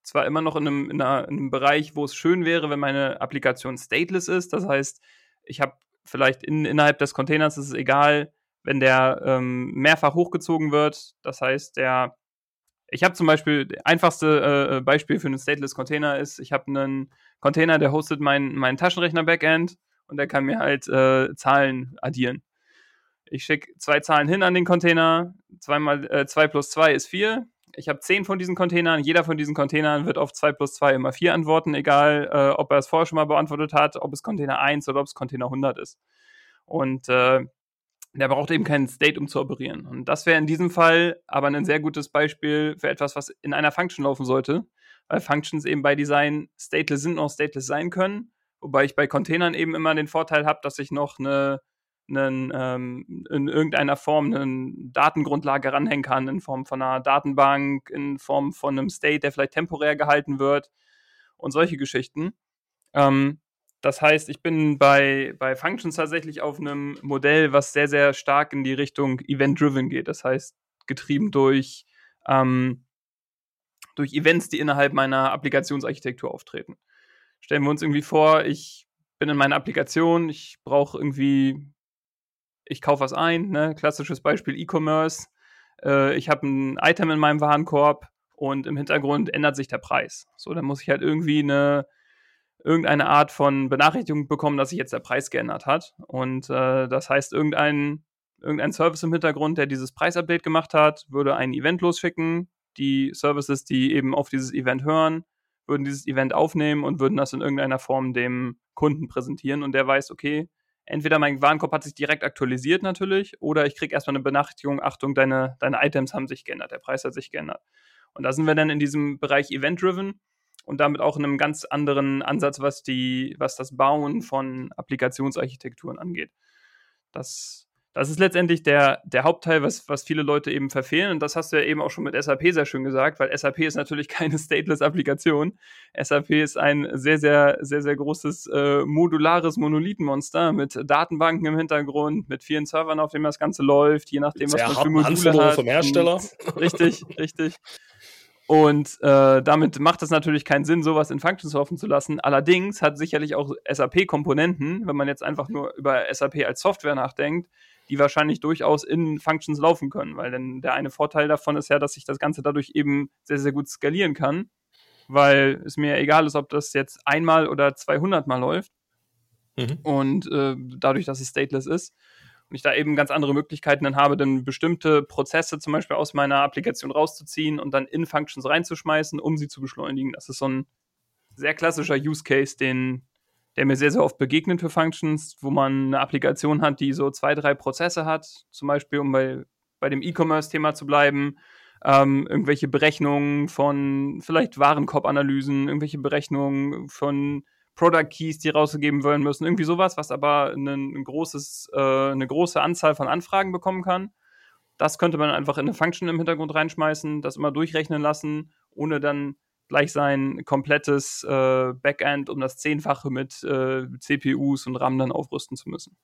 zwar immer noch in einem, in, einer, in einem Bereich, wo es schön wäre, wenn meine Applikation stateless ist. Das heißt, ich habe vielleicht in, innerhalb des Containers, ist es egal, wenn der ähm, mehrfach hochgezogen wird. Das heißt, der ich habe zum Beispiel, das einfachste äh, Beispiel für einen stateless Container ist, ich habe einen Container, der hostet mein, mein Taschenrechner-Backend und der kann mir halt äh, Zahlen addieren. Ich schicke zwei Zahlen hin an den Container, zwei, mal, äh, zwei plus zwei ist vier. Ich habe zehn von diesen Containern. Jeder von diesen Containern wird auf zwei plus zwei immer vier antworten, egal äh, ob er es vorher schon mal beantwortet hat, ob es Container eins oder ob es Container hundert ist. Und äh, der braucht eben keinen State, um zu operieren. Und das wäre in diesem Fall aber ein sehr gutes Beispiel für etwas, was in einer Function laufen sollte, weil Functions eben bei Design stateless sind und auch stateless sein können, wobei ich bei Containern eben immer den Vorteil habe, dass ich noch eine, einen, ähm, in irgendeiner Form eine Datengrundlage ranhängen kann, in Form von einer Datenbank, in Form von einem State, der vielleicht temporär gehalten wird und solche Geschichten. Ähm, Das heißt, ich bin bei, bei Functions tatsächlich auf einem Modell, was sehr, sehr stark in die Richtung Event-Driven geht. Das heißt, getrieben durch, ähm, durch Events, die innerhalb meiner Applikationsarchitektur auftreten. Stellen wir uns irgendwie vor, ich bin in meiner Applikation, ich brauche irgendwie, ich kaufe was ein, ne? Klassisches Beispiel E-Commerce. Äh, ich habe ein Item in meinem Warenkorb und im Hintergrund ändert sich der Preis. So, dann muss ich halt irgendwie eine irgendeine Art von Benachrichtigung bekommen, dass sich jetzt der Preis geändert hat. Und äh, das heißt, irgendein, irgendein Service im Hintergrund, der dieses Preisupdate gemacht hat, würde ein Event losschicken. Die Services, die eben auf dieses Event hören, würden dieses Event aufnehmen und würden das in irgendeiner Form dem Kunden präsentieren. Und der weiß, okay, entweder mein Warenkorb hat sich direkt aktualisiert natürlich, oder ich kriege erstmal eine Benachrichtigung, Achtung, deine, deine Items haben sich geändert, der Preis hat sich geändert. Und da sind wir dann in diesem Bereich Event-Driven und damit auch in einem ganz anderen Ansatz, was die, was das Bauen von Applikationsarchitekturen angeht. Das, das ist letztendlich der, der Hauptteil, was, was viele Leute eben verfehlen. Und das hast du ja eben auch schon mit S A P sehr schön gesagt, weil S A P ist natürlich keine Stateless-Applikation. S A P ist ein sehr, sehr, sehr, sehr großes äh, modulares Monolithenmonster mit Datenbanken im Hintergrund, mit vielen Servern, auf denen das Ganze läuft, je nachdem, sehr was man für Module hat. Vom Hersteller. Und, richtig, richtig. Und äh, damit macht es natürlich keinen Sinn, sowas in Functions laufen zu lassen. Allerdings hat sicherlich auch S A P-Komponenten, wenn man jetzt einfach nur über S A P als Software nachdenkt, die wahrscheinlich durchaus in Functions laufen können. Weil denn der eine Vorteil davon ist ja, dass ich das Ganze dadurch eben sehr, sehr gut skalieren kann. Weil es mir egal ist, ob das jetzt einmal oder zweihundert Mal läuft. Mhm. Und äh, dadurch, dass es stateless ist. Und ich da eben ganz andere Möglichkeiten dann habe, dann bestimmte Prozesse zum Beispiel aus meiner Applikation rauszuziehen und dann in Functions reinzuschmeißen, um sie zu beschleunigen. Das ist so ein sehr klassischer Use Case, den, der mir sehr, sehr oft begegnet für Functions, wo man eine Applikation hat, die so zwei, drei Prozesse hat, zum Beispiel, um bei, bei dem E-Commerce-Thema zu bleiben, ähm, irgendwelche Berechnungen von vielleicht Warenkorbanalysen, irgendwelche Berechnungen von Product Keys, die rausgegeben werden müssen, irgendwie sowas, was aber ein, ein großes, äh, eine große Anzahl von Anfragen bekommen kann. Das könnte man einfach in eine Function im Hintergrund reinschmeißen, das immer durchrechnen lassen, ohne dann gleich sein komplettes äh, Backend um das Zehnfache mit äh, C P Us und RAM dann aufrüsten zu müssen.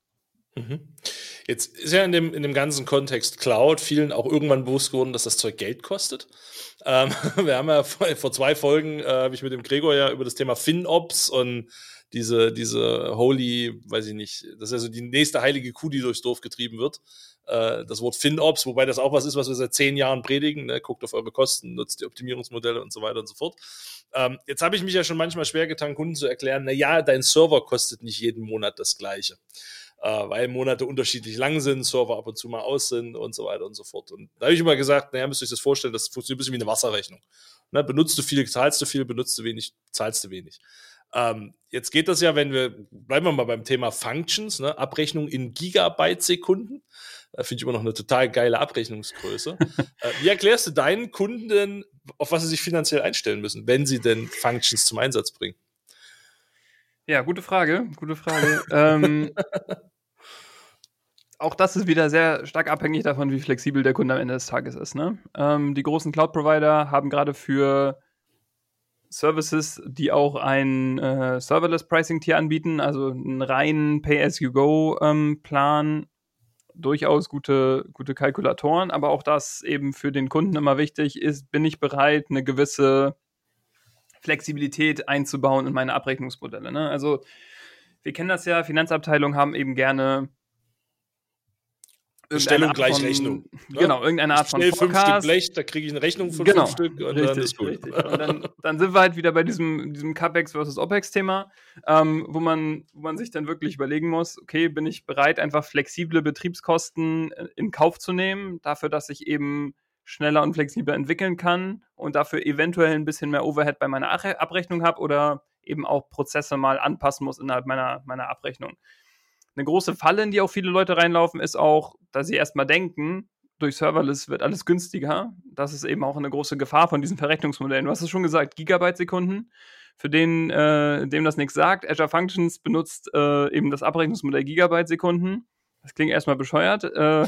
Jetzt ist ja in dem, in dem ganzen Kontext Cloud vielen auch irgendwann bewusst geworden, dass das Zeug Geld kostet. Ähm, wir haben ja vor, vor zwei Folgen, äh, habe ich mit dem Gregor ja über das Thema FinOps und diese, diese Holy, weiß ich nicht, das ist ja so die nächste heilige Kuh, die durchs Dorf getrieben wird. Äh, das Wort FinOps, wobei das auch was ist, was wir seit zehn Jahren predigen. Ne? Guckt auf eure Kosten, nutzt die Optimierungsmodelle und so weiter und so fort. Ähm, jetzt habe ich mich ja schon manchmal schwer getan, Kunden zu erklären, na ja, dein Server kostet nicht jeden Monat das Gleiche. Uh, weil Monate unterschiedlich lang sind, Server ab und zu mal aus sind und so weiter und so fort. Und da habe ich immer gesagt, naja, müsst ihr euch das vorstellen, das funktioniert ein bisschen wie eine Wasserrechnung. Ne, benutzt du viel, zahlst du viel, benutzt du wenig, zahlst du wenig. Ähm, jetzt geht das ja, wenn wir, bleiben wir mal beim Thema Functions, ne, Abrechnung in Gigabyte-Sekunden. Da finde ich immer noch eine total geile Abrechnungsgröße. äh, wie erklärst du deinen Kunden denn, auf was sie sich finanziell einstellen müssen, wenn sie denn Functions zum Einsatz bringen? Ja, gute Frage, gute Frage. ähm, auch das ist wieder sehr stark abhängig davon, wie flexibel der Kunde am Ende des Tages ist. Ne? Ähm, die großen Cloud-Provider haben gerade für Services, die auch ein äh, Serverless-Pricing-Tier anbieten, also einen reinen Pay-as-you-go-Plan, ähm, durchaus gute, gute Kalkulatoren, aber auch das eben für den Kunden immer wichtig ist, bin ich bereit, eine gewisse Flexibilität einzubauen in meine Abrechnungsmodelle. Ne? Also wir kennen das ja, Finanzabteilungen haben eben gerne Bestellung Art gleich von, Rechnung. Ne? Genau, irgendeine Art ich von fünf Stück Forecast. Blech, da kriege ich eine Rechnung von Genau, fünf Stück und richtig, dann ist gut. Richtig. Und dann, dann sind wir halt wieder bei diesem, diesem CapEx versus OpEx-Thema, ähm, wo, man, wo man sich dann wirklich überlegen muss, okay, bin ich bereit, einfach flexible Betriebskosten in Kauf zu nehmen, dafür, dass ich eben schneller und flexibler entwickeln kann und dafür eventuell ein bisschen mehr Overhead bei meiner Abrechnung habe oder eben auch Prozesse mal anpassen muss innerhalb meiner, meiner Abrechnung. Eine große Falle, in die auch viele Leute reinlaufen, ist auch, dass sie erstmal denken, durch Serverless wird alles günstiger. Das ist eben auch eine große Gefahr von diesen Verrechnungsmodellen. Du hast es schon gesagt, Gigabyte-Sekunden. Für den, äh, dem das nichts sagt, Azure Functions benutzt äh, eben das Abrechnungsmodell Gigabyte-Sekunden. Das klingt erstmal bescheuert. Äh,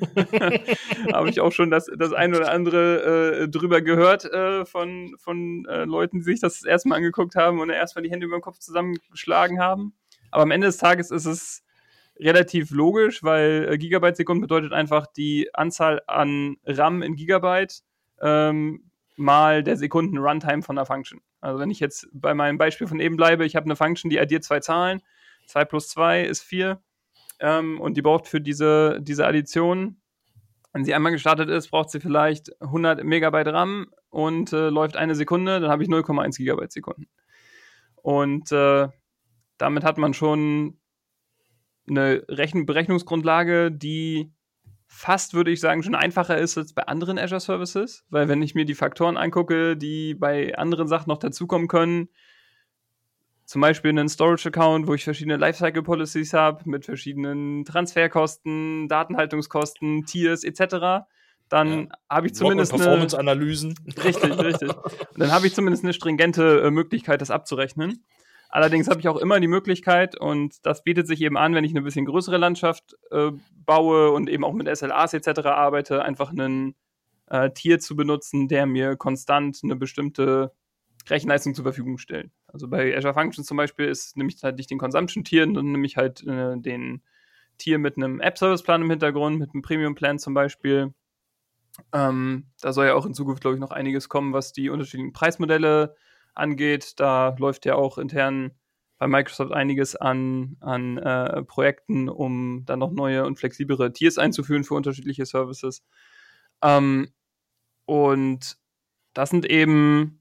Habe ich auch schon das, das ein oder andere äh, drüber gehört äh, von, von äh, Leuten, die sich das erstmal angeguckt haben und erstmal die Hände über den Kopf zusammengeschlagen haben. Aber am Ende des Tages ist es relativ logisch, weil äh, Gigabyte-Sekunden bedeutet einfach die Anzahl an RAM in Gigabyte ähm, mal der Sekunden-Runtime von der Function. Also wenn ich jetzt bei meinem Beispiel von eben bleibe, ich habe eine Function, die addiert zwei Zahlen, zwei plus zwei ist vier ähm, und die braucht für diese, diese Addition, wenn sie einmal gestartet ist, braucht sie vielleicht hundert Megabyte RAM und äh, läuft eine Sekunde, dann habe ich null Komma eins Gigabyte Sekunden. Und äh, damit hat man schon eine Rechn- Berechnungsgrundlage, die fast, würde ich sagen, schon einfacher ist als bei anderen Azure Services, weil wenn ich mir die Faktoren angucke, die bei anderen Sachen noch dazukommen können, zum Beispiel einen Storage-Account, wo ich verschiedene Lifecycle-Policies habe, mit verschiedenen Transferkosten, Datenhaltungskosten, Tiers et cetera, dann ja. habe ich zumindest eine Performance-Analysen. Richtig, richtig. Und dann habe ich zumindest eine stringente äh, Möglichkeit, das abzurechnen. Allerdings habe ich auch immer die Möglichkeit, und das bietet sich eben an, wenn ich eine bisschen größere Landschaft äh, baue und eben auch mit S L As et cetera arbeite, einfach einen äh, Tier zu benutzen, der mir konstant eine bestimmte Rechenleistung zur Verfügung stellt. Also bei Azure Functions zum Beispiel ist nehme ich halt nicht den Consumption-Tier, sondern nehme ich halt äh, den Tier mit einem App-Service-Plan im Hintergrund, mit einem Premium-Plan zum Beispiel. Ähm, da soll ja auch in Zukunft, glaube ich, noch einiges kommen, was die unterschiedlichen Preismodelle angeht. Da läuft ja auch intern bei Microsoft einiges an, an äh, Projekten, um dann noch neue und flexiblere Tiers einzuführen für unterschiedliche Services. Ähm, und das sind eben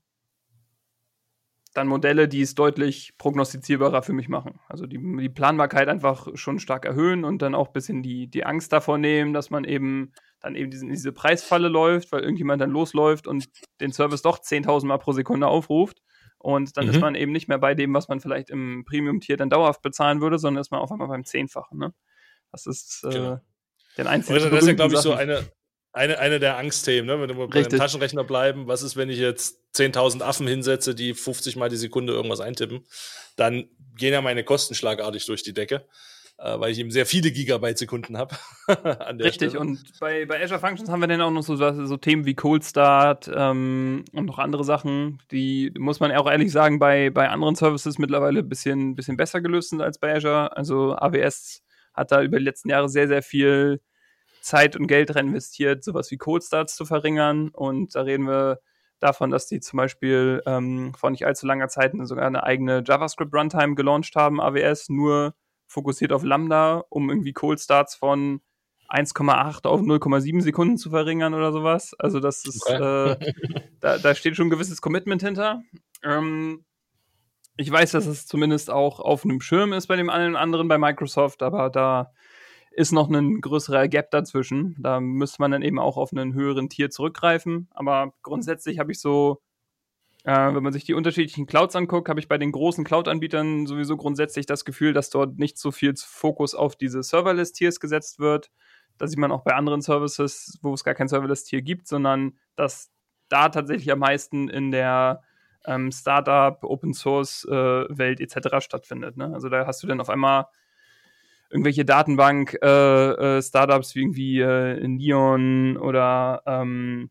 dann Modelle, die es deutlich prognostizierbarer für mich machen. Also die, die Planbarkeit einfach schon stark erhöhen und dann auch ein bisschen die, die Angst davor nehmen, dass man eben dann eben in diese Preisfalle läuft, weil irgendjemand dann losläuft und den Service doch zehntausend Mal pro Sekunde aufruft. Und dann mhm. ist man eben nicht mehr bei dem, was man vielleicht im Premium-Tier dann dauerhaft bezahlen würde, sondern ist man auf einmal beim Zehnfachen. Ne? Das ist äh, genau. den einzigen. Das ist ja, glaube ich, so eine, eine, eine der Angstthemen, ne? Wenn wir bei dem Taschenrechner bleiben. Was ist, wenn ich jetzt zehntausend Affen hinsetze, die fünfzig Mal die Sekunde irgendwas eintippen? Dann gehen ja meine Kosten schlagartig durch die Decke, äh, weil ich eben sehr viele Gigabyte-Sekunden habe. Richtig, Stelle. Und bei, bei Azure Functions haben wir dann auch noch so, so Themen wie Cold Start ähm, und noch andere Sachen, die, muss man auch ehrlich sagen, bei, bei anderen Services mittlerweile ein bisschen, bisschen besser gelöst sind als bei Azure. Also A W S hat da über die letzten Jahre sehr, sehr viel Zeit und Geld rein investiert, sowas wie Cold Starts zu verringern. Und da reden wir davon, dass die zum Beispiel ähm, vor nicht allzu langer Zeit sogar eine eigene JavaScript-Runtime gelauncht haben, A W S, nur fokussiert auf Lambda, um irgendwie Cold Starts von eins Komma acht auf null Komma sieben Sekunden zu verringern oder sowas. Also das ist, okay. äh, da, da steht schon ein gewisses Commitment hinter. Ähm, ich weiß, dass es zumindest auch auf einem Schirm ist bei dem einen oder anderen bei Microsoft, aber da ist noch ein größerer Gap dazwischen. Da müsste man dann eben auch auf einen höheren Tier zurückgreifen. Aber grundsätzlich habe ich so, äh, wenn man sich die unterschiedlichen Clouds anguckt, habe ich bei den großen Cloud-Anbietern sowieso grundsätzlich das Gefühl, dass dort nicht so viel Fokus auf diese Serverless-Tiers gesetzt wird. Da sieht man auch bei anderen Services, wo es gar kein Serverless-Tier gibt, sondern dass da tatsächlich am meisten in der ähm, Startup, Open-Source-Welt äh, et cetera stattfindet. Ne? Also da hast du dann auf einmal irgendwelche Datenbank-Startups äh, äh, wie irgendwie äh, Neon oder, ähm,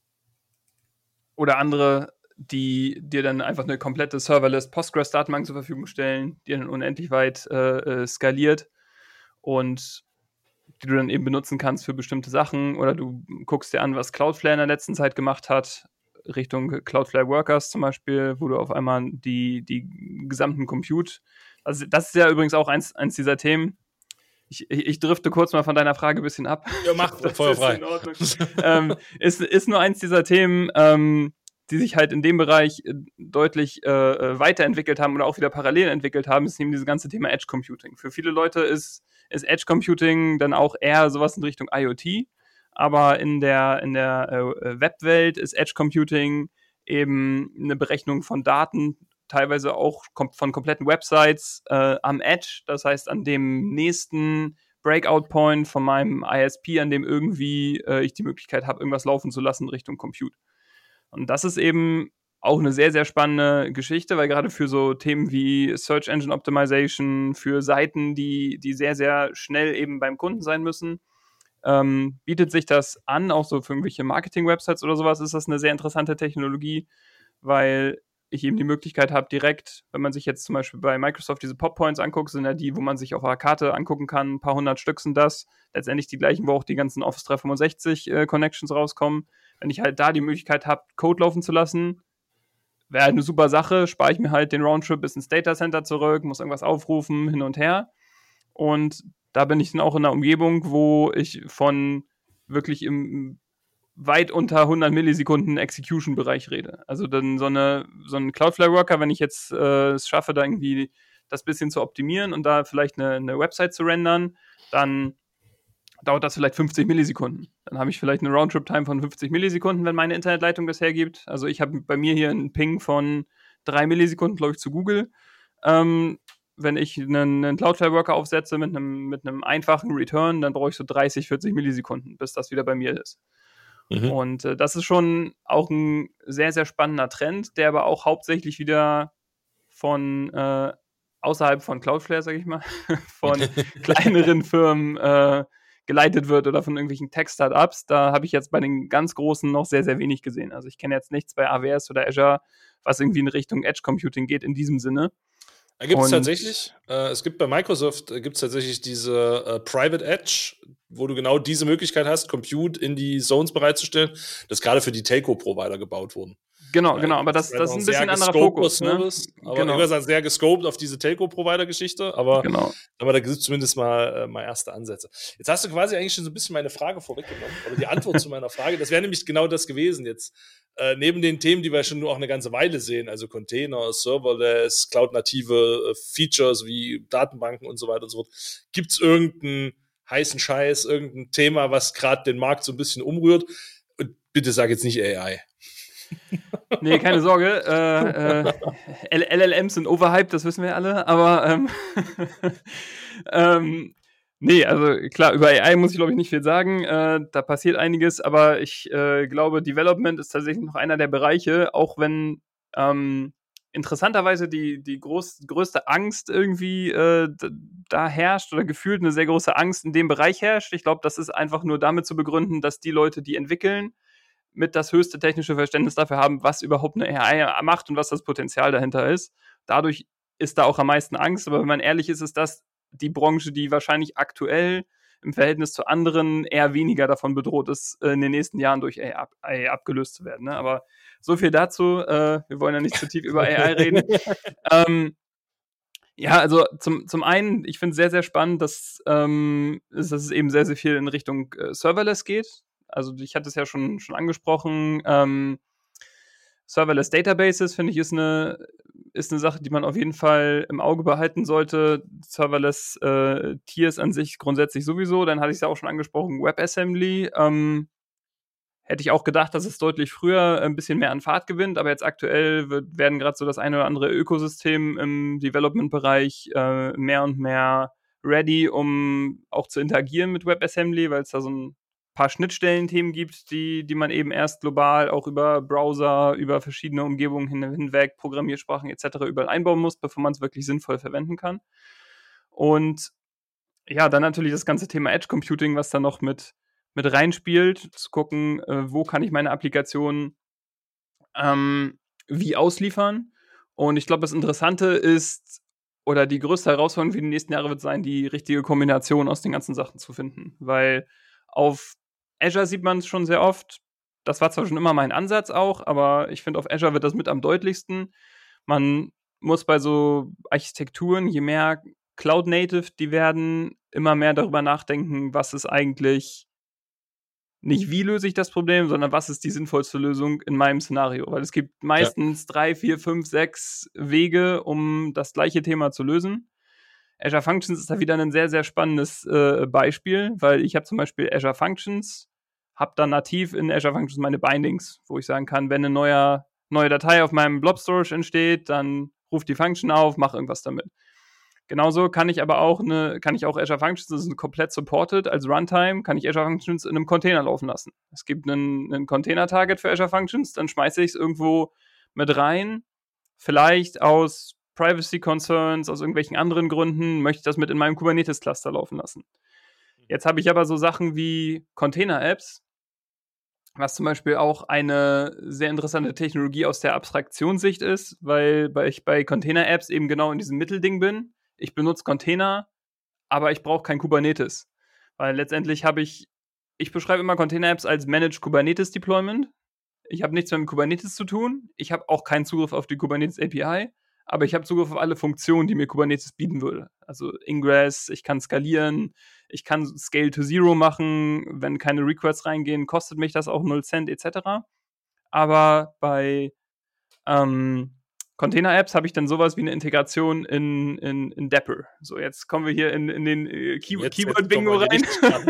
oder andere, die dir dann einfach eine komplette Serverless Postgres-Datenbank zur Verfügung stellen, die dann unendlich weit äh, äh, skaliert und die du dann eben benutzen kannst für bestimmte Sachen, oder du guckst dir an, was Cloudflare in der letzten Zeit gemacht hat, Richtung Cloudflare Workers zum Beispiel, wo du auf einmal die, die gesamten Compute, also das ist ja übrigens auch eins, eins dieser Themen. Ich, ich, ich drifte kurz mal von deiner Frage ein bisschen ab. Ja, mach, Feuer frei. Ist in Ordnung. ähm, ist, ist nur eins dieser Themen, ähm, die sich halt in dem Bereich deutlich äh, weiterentwickelt haben oder auch wieder parallel entwickelt haben, ist eben dieses ganze Thema Edge Computing. Für viele Leute ist, ist Edge Computing dann auch eher sowas in Richtung IoT, aber in der, in der äh, Webwelt ist Edge Computing eben eine Berechnung von Daten, teilweise auch kom- von kompletten Websites äh, am Edge, das heißt an dem nächsten Breakout-Point von meinem I S P, an dem irgendwie äh, ich die Möglichkeit habe, irgendwas laufen zu lassen Richtung Compute. Und das ist eben auch eine sehr, sehr spannende Geschichte, weil gerade für so Themen wie Search Engine Optimization, für Seiten, die, die sehr, sehr schnell eben beim Kunden sein müssen, ähm, bietet sich das an, auch so für irgendwelche Marketing-Websites oder sowas ist das eine sehr interessante Technologie, weil ich eben die Möglichkeit habe, direkt, wenn man sich jetzt zum Beispiel bei Microsoft diese Pop-Points anguckt, sind ja die, wo man sich auf einer Karte angucken kann, ein paar hundert Stück sind das, letztendlich die gleichen, wo auch die ganzen Office dreihundertfünfundsechzig äh, Connections rauskommen. Wenn ich halt da die Möglichkeit habe, Code laufen zu lassen, wäre halt eine super Sache, spare ich mir halt den Roundtrip bis ins Datacenter zurück, muss irgendwas aufrufen, hin und her. Und da bin ich dann auch in einer Umgebung, wo ich von wirklich im weit unter hundert Millisekunden Execution-Bereich rede. Also dann so, eine, so ein Cloudflare-Worker, wenn ich jetzt äh, es schaffe, da irgendwie das bisschen zu optimieren und da vielleicht eine, eine Website zu rendern, dann dauert das vielleicht fünfzig Millisekunden. Dann habe ich vielleicht eine Roundtrip-Time von fünfzig Millisekunden, wenn meine Internetleitung das hergibt. Also ich habe bei mir hier einen Ping von drei Millisekunden, glaube ich, zu Google. Ähm, wenn ich einen, einen Cloudflare-Worker aufsetze mit einem, mit einem einfachen Return, dann brauche ich so dreißig, vierzig Millisekunden, bis das wieder bei mir ist. Mhm. Und äh, das ist schon auch ein sehr, sehr spannender Trend, der aber auch hauptsächlich wieder von äh, außerhalb von Cloudflare, sage ich mal, von kleineren Firmen äh, geleitet wird oder von irgendwelchen Tech-Startups. Da habe ich jetzt bei den ganz Großen noch sehr, sehr wenig gesehen. Also ich kenne jetzt nichts bei A W S oder Azure, was irgendwie in Richtung Edge Computing geht in diesem Sinne. Da gibt es tatsächlich, äh, es gibt bei Microsoft, äh, gibt es tatsächlich diese äh, Private Edge, wo du genau diese Möglichkeit hast, Compute in die Zones bereitzustellen. Das ist gerade für die Telco-Provider gebaut worden. Genau, genau, aber das, das ist ein bisschen anderer Fokus. Ne? Aber genau. Ich würde sagen, sehr gescoped auf diese Telco-Provider-Geschichte, aber, genau. aber da gibt es zumindest mal, äh, mal erste Ansätze. Jetzt hast du quasi eigentlich schon so ein bisschen meine Frage vorweggenommen, oder die Antwort zu meiner Frage. Das wäre nämlich genau das gewesen jetzt. Äh, neben den Themen, die wir schon nur auch eine ganze Weile sehen, also Container, Serverless, Cloud-native äh, Features wie Datenbanken und so weiter und so fort, gibt es irgendeinen heißen Scheiß, irgendein Thema, was gerade den Markt so ein bisschen umrührt? Und bitte sag jetzt nicht A I. Nee, keine Sorge. Äh, äh, L L Ms sind overhyped, das wissen wir alle, aber ähm, ähm, nee, also klar, über A I muss ich glaube ich nicht viel sagen. Äh, da passiert einiges, aber ich äh, glaube, Development ist tatsächlich noch einer der Bereiche, auch wenn ähm, interessanterweise die, die groß, größte Angst irgendwie äh, da herrscht oder gefühlt eine sehr große Angst in dem Bereich herrscht. Ich glaube, das ist einfach nur damit zu begründen, dass die Leute, die entwickeln, mit das höchste technische Verständnis dafür haben, was überhaupt eine A I macht und was das Potenzial dahinter ist. Dadurch ist da auch am meisten Angst, aber wenn man ehrlich ist, ist das die Branche, die wahrscheinlich aktuell im Verhältnis zu anderen eher weniger davon bedroht ist, in den nächsten Jahren durch A I abgelöst zu werden. Ne? Aber so viel dazu. Äh, wir wollen ja nicht zu tief über A I reden. ähm, ja, also zum, zum einen, ich finde es sehr, sehr spannend, dass, ähm, dass es eben sehr, sehr viel in Richtung äh, Serverless geht. Also ich hatte es ja schon, schon angesprochen, ähm, Serverless Databases, finde ich, ist eine, ist eine Sache, die man auf jeden Fall im Auge behalten sollte. Serverless äh, Tiers an sich grundsätzlich sowieso. Dann hatte ich es ja auch schon angesprochen, WebAssembly. Ähm, hätte ich auch gedacht, dass es deutlich früher ein bisschen mehr an Fahrt gewinnt, aber jetzt aktuell wird, werden gerade so das eine oder andere Ökosystem im Development-Bereich äh, mehr und mehr ready, um auch zu interagieren mit WebAssembly, weil es da so ein paar Schnittstellenthemen gibt, die, die man eben erst global auch über Browser, über verschiedene Umgebungen hin, hinweg, Programmiersprachen et cetera überall einbauen muss, bevor man es wirklich sinnvoll verwenden kann. Und ja, dann natürlich das ganze Thema Edge Computing, was da noch mit, mit reinspielt, zu gucken, äh, wo kann ich meine Applikation ähm, wie ausliefern. Und ich glaube, das Interessante ist, oder die größte Herausforderung für die nächsten Jahre wird sein, die richtige Kombination aus den ganzen Sachen zu finden. Weil auf Azure sieht man es schon sehr oft, das war zwar schon immer mein Ansatz auch, aber ich finde, auf Azure wird das mit am deutlichsten. Man muss bei so Architekturen, je mehr Cloud-Native die werden, immer mehr darüber nachdenken, was ist eigentlich, nicht wie löse ich das Problem, sondern was ist die sinnvollste Lösung in meinem Szenario. Weil es gibt meistens ja. drei, vier, fünf, sechs Wege, um das gleiche Thema zu lösen. Azure Functions ist da wieder ein sehr, sehr spannendes äh, Beispiel, weil ich habe zum Beispiel Azure Functions, habe dann nativ in Azure Functions meine Bindings, wo ich sagen kann, wenn eine neue, neue Datei auf meinem Blob Storage entsteht, dann ruft die Function auf, mach irgendwas damit. Genauso kann ich aber auch eine, kann ich auch Azure Functions, das ist komplett supported als Runtime, kann ich Azure Functions in einem Container laufen lassen. Es gibt einen, einen Container-Target für Azure Functions, dann schmeiße ich es irgendwo mit rein, vielleicht aus Privacy Concerns, aus irgendwelchen anderen Gründen, möchte ich das mit in meinem Kubernetes-Cluster laufen lassen. Jetzt habe ich aber so Sachen wie Container-Apps, was zum Beispiel auch eine sehr interessante Technologie aus der Abstraktionssicht ist, weil ich bei Container-Apps eben genau in diesem Mittelding bin. Ich benutze Container, aber ich brauche kein Kubernetes. Weil letztendlich habe ich, ich beschreibe immer Container-Apps als Managed Kubernetes Deployment. Ich habe nichts mehr mit Kubernetes zu tun. Ich habe auch keinen Zugriff auf die Kubernetes A P I, aber ich habe Zugriff auf alle Funktionen, die mir Kubernetes bieten würde. Also Ingress, ich kann skalieren, ich kann Scale to Zero machen, wenn keine Requests reingehen, kostet mich das auch null Cent et cetera. Aber bei ähm, Container-Apps habe ich dann sowas wie eine Integration in, in, in Dapper. So, jetzt kommen wir hier in, in den äh, Key- Keyword-Bingo rein.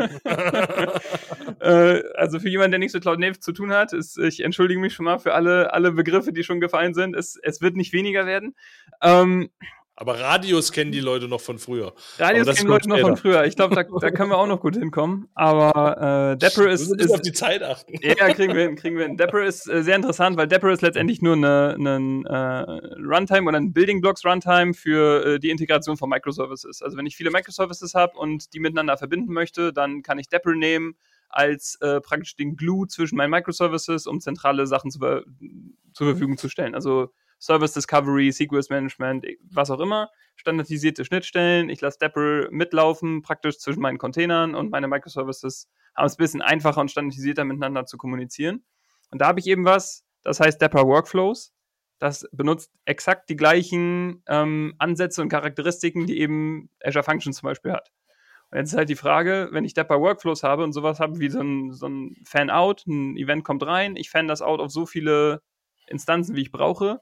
äh, also für jemanden, der nichts mit Cloud Native zu tun hat, ist, ich entschuldige mich schon mal für alle, alle Begriffe, die schon gefallen sind. Es, es wird nicht weniger werden. Ähm, Aber Radius kennen die Leute noch von früher. Radius kennen Leute noch von früher. Ich glaube, da, da können wir auch noch gut hinkommen. Aber äh, Dapper ist... Wir müssen ist, auf die Zeit achten. Ja, kriegen wir hin, kriegen wir hin. Dapper ist äh, sehr interessant, weil Dapper ist letztendlich nur eine, eine äh, Runtime oder ein Building Blocks Runtime für äh, die Integration von Microservices. Also wenn ich viele Microservices habe und die miteinander verbinden möchte, dann kann ich Dapper nehmen als äh, praktisch den Glue zwischen meinen Microservices, um zentrale Sachen zu, zur Verfügung zu stellen. Also Service Discovery, Sequence Management, was auch immer, standardisierte Schnittstellen. Ich lasse Dapper mitlaufen, praktisch zwischen meinen Containern, und meine Microservices haben es ein bisschen einfacher und standardisierter miteinander zu kommunizieren. Und da habe ich eben was, das heißt Dapper Workflows. Das benutzt exakt die gleichen ähm, Ansätze und Charakteristiken, die eben Azure Functions zum Beispiel hat. Und jetzt ist halt die Frage, wenn ich Dapper Workflows habe und sowas habe wie so ein, so ein Fan-Out, ein Event kommt rein, ich fan das out auf so viele Instanzen, wie ich brauche,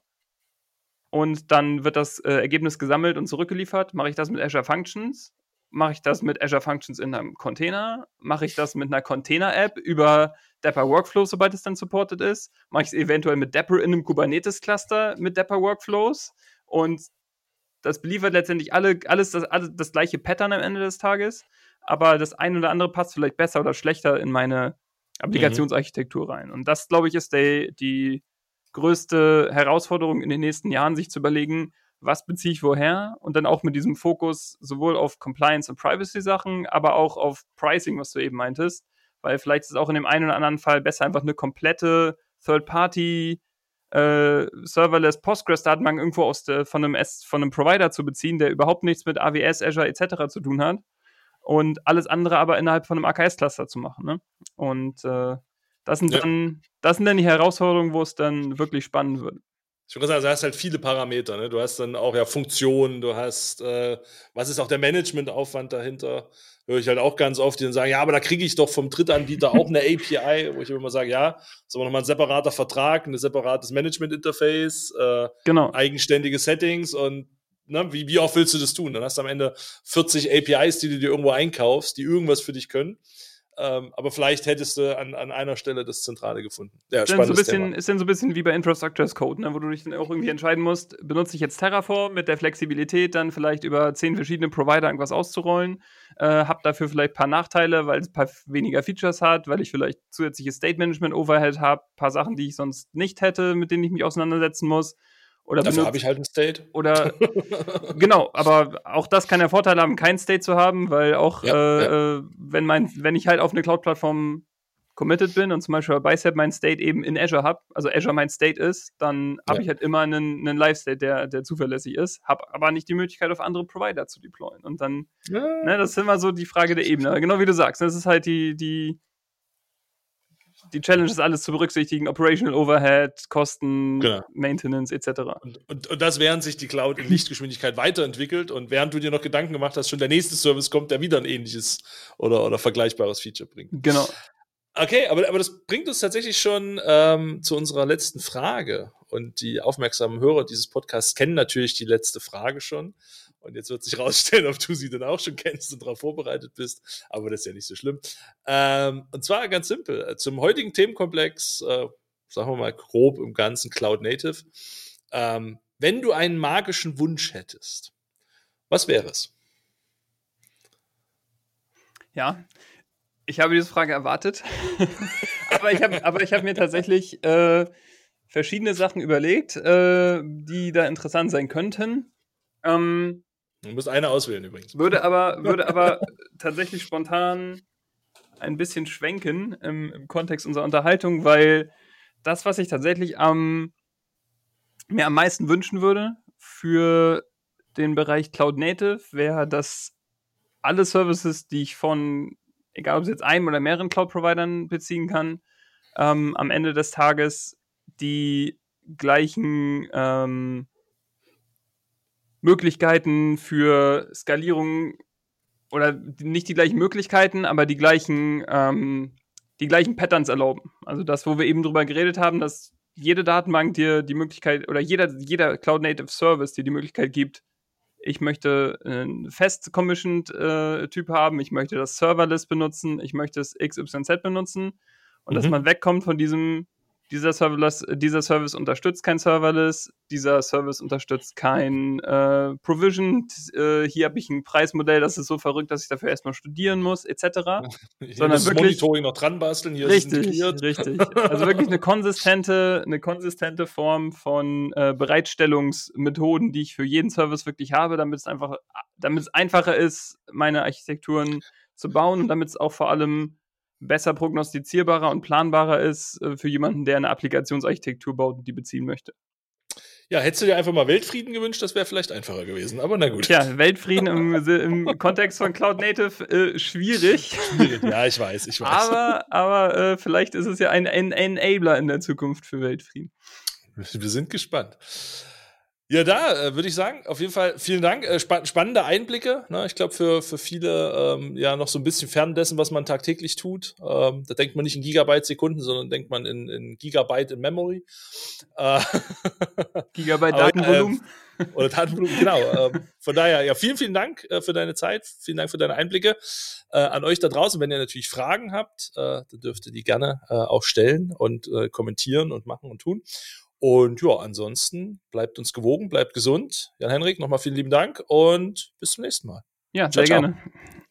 und dann wird das äh, Ergebnis gesammelt und zurückgeliefert. Mache ich das mit Azure Functions? Mache ich das mit Azure Functions in einem Container? Mache ich das mit einer Container-App über Dapper Workflows, sobald es dann supported ist? Mache ich es eventuell mit Dapper in einem Kubernetes-Cluster mit Dapper Workflows? Und das beliefert letztendlich alle, alles, das, alles das gleiche Pattern am Ende des Tages, aber das eine oder andere passt vielleicht besser oder schlechter in meine Applikationsarchitektur rein. Und das, glaube ich, ist der, die größte Herausforderung in den nächsten Jahren, sich zu überlegen, was beziehe ich woher, und dann auch mit diesem Fokus sowohl auf Compliance und Privacy-Sachen, aber auch auf Pricing, was du eben meintest, weil vielleicht ist es auch in dem einen oder anderen Fall besser, einfach eine komplette Third-Party äh, Serverless Postgres-Datenbank irgendwo aus der, von, einem S, von einem Provider zu beziehen, der überhaupt nichts mit A W S, Azure et cetera zu tun hat, und alles andere aber innerhalb von einem A K S-Cluster zu machen. Ne? Und äh, Das sind, ja. dann, das sind dann die Herausforderungen, wo es dann wirklich spannend wird. Ich würde sagen, also du hast halt viele Parameter. Ne? Du hast dann auch ja Funktionen, du hast, äh, was ist auch der Managementaufwand dahinter? Höre ich halt auch ganz oft, die dann sagen, ja, aber da kriege ich doch vom Drittanbieter auch eine A P I, wo ich immer sage, ja, ist aber nochmal ein separater Vertrag, ein separates Management-Interface, äh, genau. eigenständige Settings, und ne, wie, wie oft willst du das tun? Dann hast du am Ende vierzig A P Is, die du dir irgendwo einkaufst, die irgendwas für dich können. Ähm, aber vielleicht hättest du an, an einer Stelle das Zentrale gefunden. Ja, ist, dann so bisschen, ist dann so ein bisschen wie bei Infrastructure as Code, ne, wo du dich dann auch irgendwie entscheiden musst, benutze ich jetzt Terraform mit der Flexibilität, dann vielleicht über zehn verschiedene Provider irgendwas auszurollen, äh, hab dafür vielleicht ein paar Nachteile, weil es ein paar weniger Features hat, weil ich vielleicht zusätzliches State Management Overhead habe, ein paar Sachen, die ich sonst nicht hätte, mit denen ich mich auseinandersetzen muss. Oder dafür habe ich halt ein State. Oder, genau, aber auch das kann der Vorteil haben, kein State zu haben, weil auch, ja, äh, ja. wenn mein, wenn ich halt auf eine Cloud-Plattform committed bin und zum Beispiel bei Bicep mein State eben in Azure habe, also Azure mein State ist, dann habe ja. ich halt immer einen, einen Live-State, der, der zuverlässig ist, habe aber nicht die Möglichkeit, auf andere Provider zu deployen. Und dann, ja. ne, das ist immer so die Frage der Ebene. Genau wie du sagst, das ist halt die, die die Challenge ist, alles zu berücksichtigen, Operational Overhead, Kosten, genau. Maintenance et cetera. Und, und, und das, während sich die Cloud in Lichtgeschwindigkeit weiterentwickelt und während du dir noch Gedanken gemacht hast, schon der nächste Service kommt, der wieder ein ähnliches oder, oder vergleichbares Feature bringt. Genau. Okay, aber, aber das bringt uns tatsächlich schon ähm, zu unserer letzten Frage. Und die aufmerksamen Hörer dieses Podcasts kennen natürlich die letzte Frage schon. Und jetzt wird sich rausstellen, ob du sie dann auch schon kennst und darauf vorbereitet bist. Aber das ist ja nicht so schlimm. Ähm, und zwar ganz simpel. Zum heutigen Themenkomplex, äh, sagen wir mal grob im Ganzen Cloud Native. Ähm, wenn du einen magischen Wunsch hättest, was wäre es? Ja, ich habe diese Frage erwartet. aber ich habe aber ich habe mir tatsächlich äh, verschiedene Sachen überlegt, äh, die da interessant sein könnten. Ähm, Du musst eine auswählen übrigens. Würde aber, würde aber tatsächlich spontan ein bisschen schwenken im, im Kontext unserer Unterhaltung, weil das, was ich tatsächlich am, mir am meisten wünschen würde für den Bereich Cloud Native, wäre, dass alle Services, die ich von, egal ob es jetzt einem oder mehreren Cloud-Providern beziehen kann, ähm, am Ende des Tages die gleichen ähm, Möglichkeiten für Skalierung oder nicht die gleichen Möglichkeiten, aber die gleichen, ähm, die gleichen Patterns erlauben. Also das, wo wir eben drüber geredet haben, dass jede Datenbank dir die Möglichkeit oder jeder, jeder Cloud-Native-Service dir die Möglichkeit gibt, ich möchte einen fest-commissioned-Typ äh, haben, ich möchte das Serverless benutzen, ich möchte das X Y Z benutzen und mhm. dass man wegkommt von diesem Dieser Serverless, dieser Service unterstützt kein Serverless, dieser Service unterstützt kein äh, Provision, äh, hier habe ich ein Preismodell, das ist so verrückt, dass ich dafür erstmal studieren muss, et cetera. Hier Sondern muss wirklich das Monitoring noch dran basteln, hier richtig, ist es integriert. Richtig, also wirklich eine konsistente, eine konsistente Form von äh, Bereitstellungsmethoden, die ich für jeden Service wirklich habe, damit es einfach, damit es einfacher ist, meine Architekturen zu bauen und damit es auch vor allem besser prognostizierbarer und planbarer ist äh, für jemanden, der eine Applikationsarchitektur baut und die beziehen möchte. Ja, hättest du dir einfach mal Weltfrieden gewünscht, das wäre vielleicht einfacher gewesen, aber na gut. Ja, Weltfrieden im, im Kontext von Cloud Native äh, schwierig. Schwierig, ja, ich weiß, ich weiß. Aber, aber äh, vielleicht ist es ja ein, ein Enabler in der Zukunft für Weltfrieden. Wir sind gespannt. Ja, da äh, würde ich sagen, auf jeden Fall vielen Dank. Äh, spa- spannende Einblicke. Ne? Ich glaube, für, für viele ähm, ja noch so ein bisschen fern dessen, was man tagtäglich tut. Ähm, da denkt man nicht in Gigabyte Sekunden, sondern denkt man in, in Gigabyte in Memory. Äh, Gigabyte Datenvolumen. Äh, oder Datenvolumen, genau. Ähm, von daher, ja, vielen, vielen Dank äh, für deine Zeit. Vielen Dank für deine Einblicke. Äh, an euch da draußen, wenn ihr natürlich Fragen habt, äh, dann dürft ihr die gerne äh, auch stellen und äh, kommentieren und machen und tun. Und ja, ansonsten bleibt uns gewogen, bleibt gesund. Jan-Henrik, nochmal vielen lieben Dank und bis zum nächsten Mal. Ja, sehr ciao, ciao. gerne.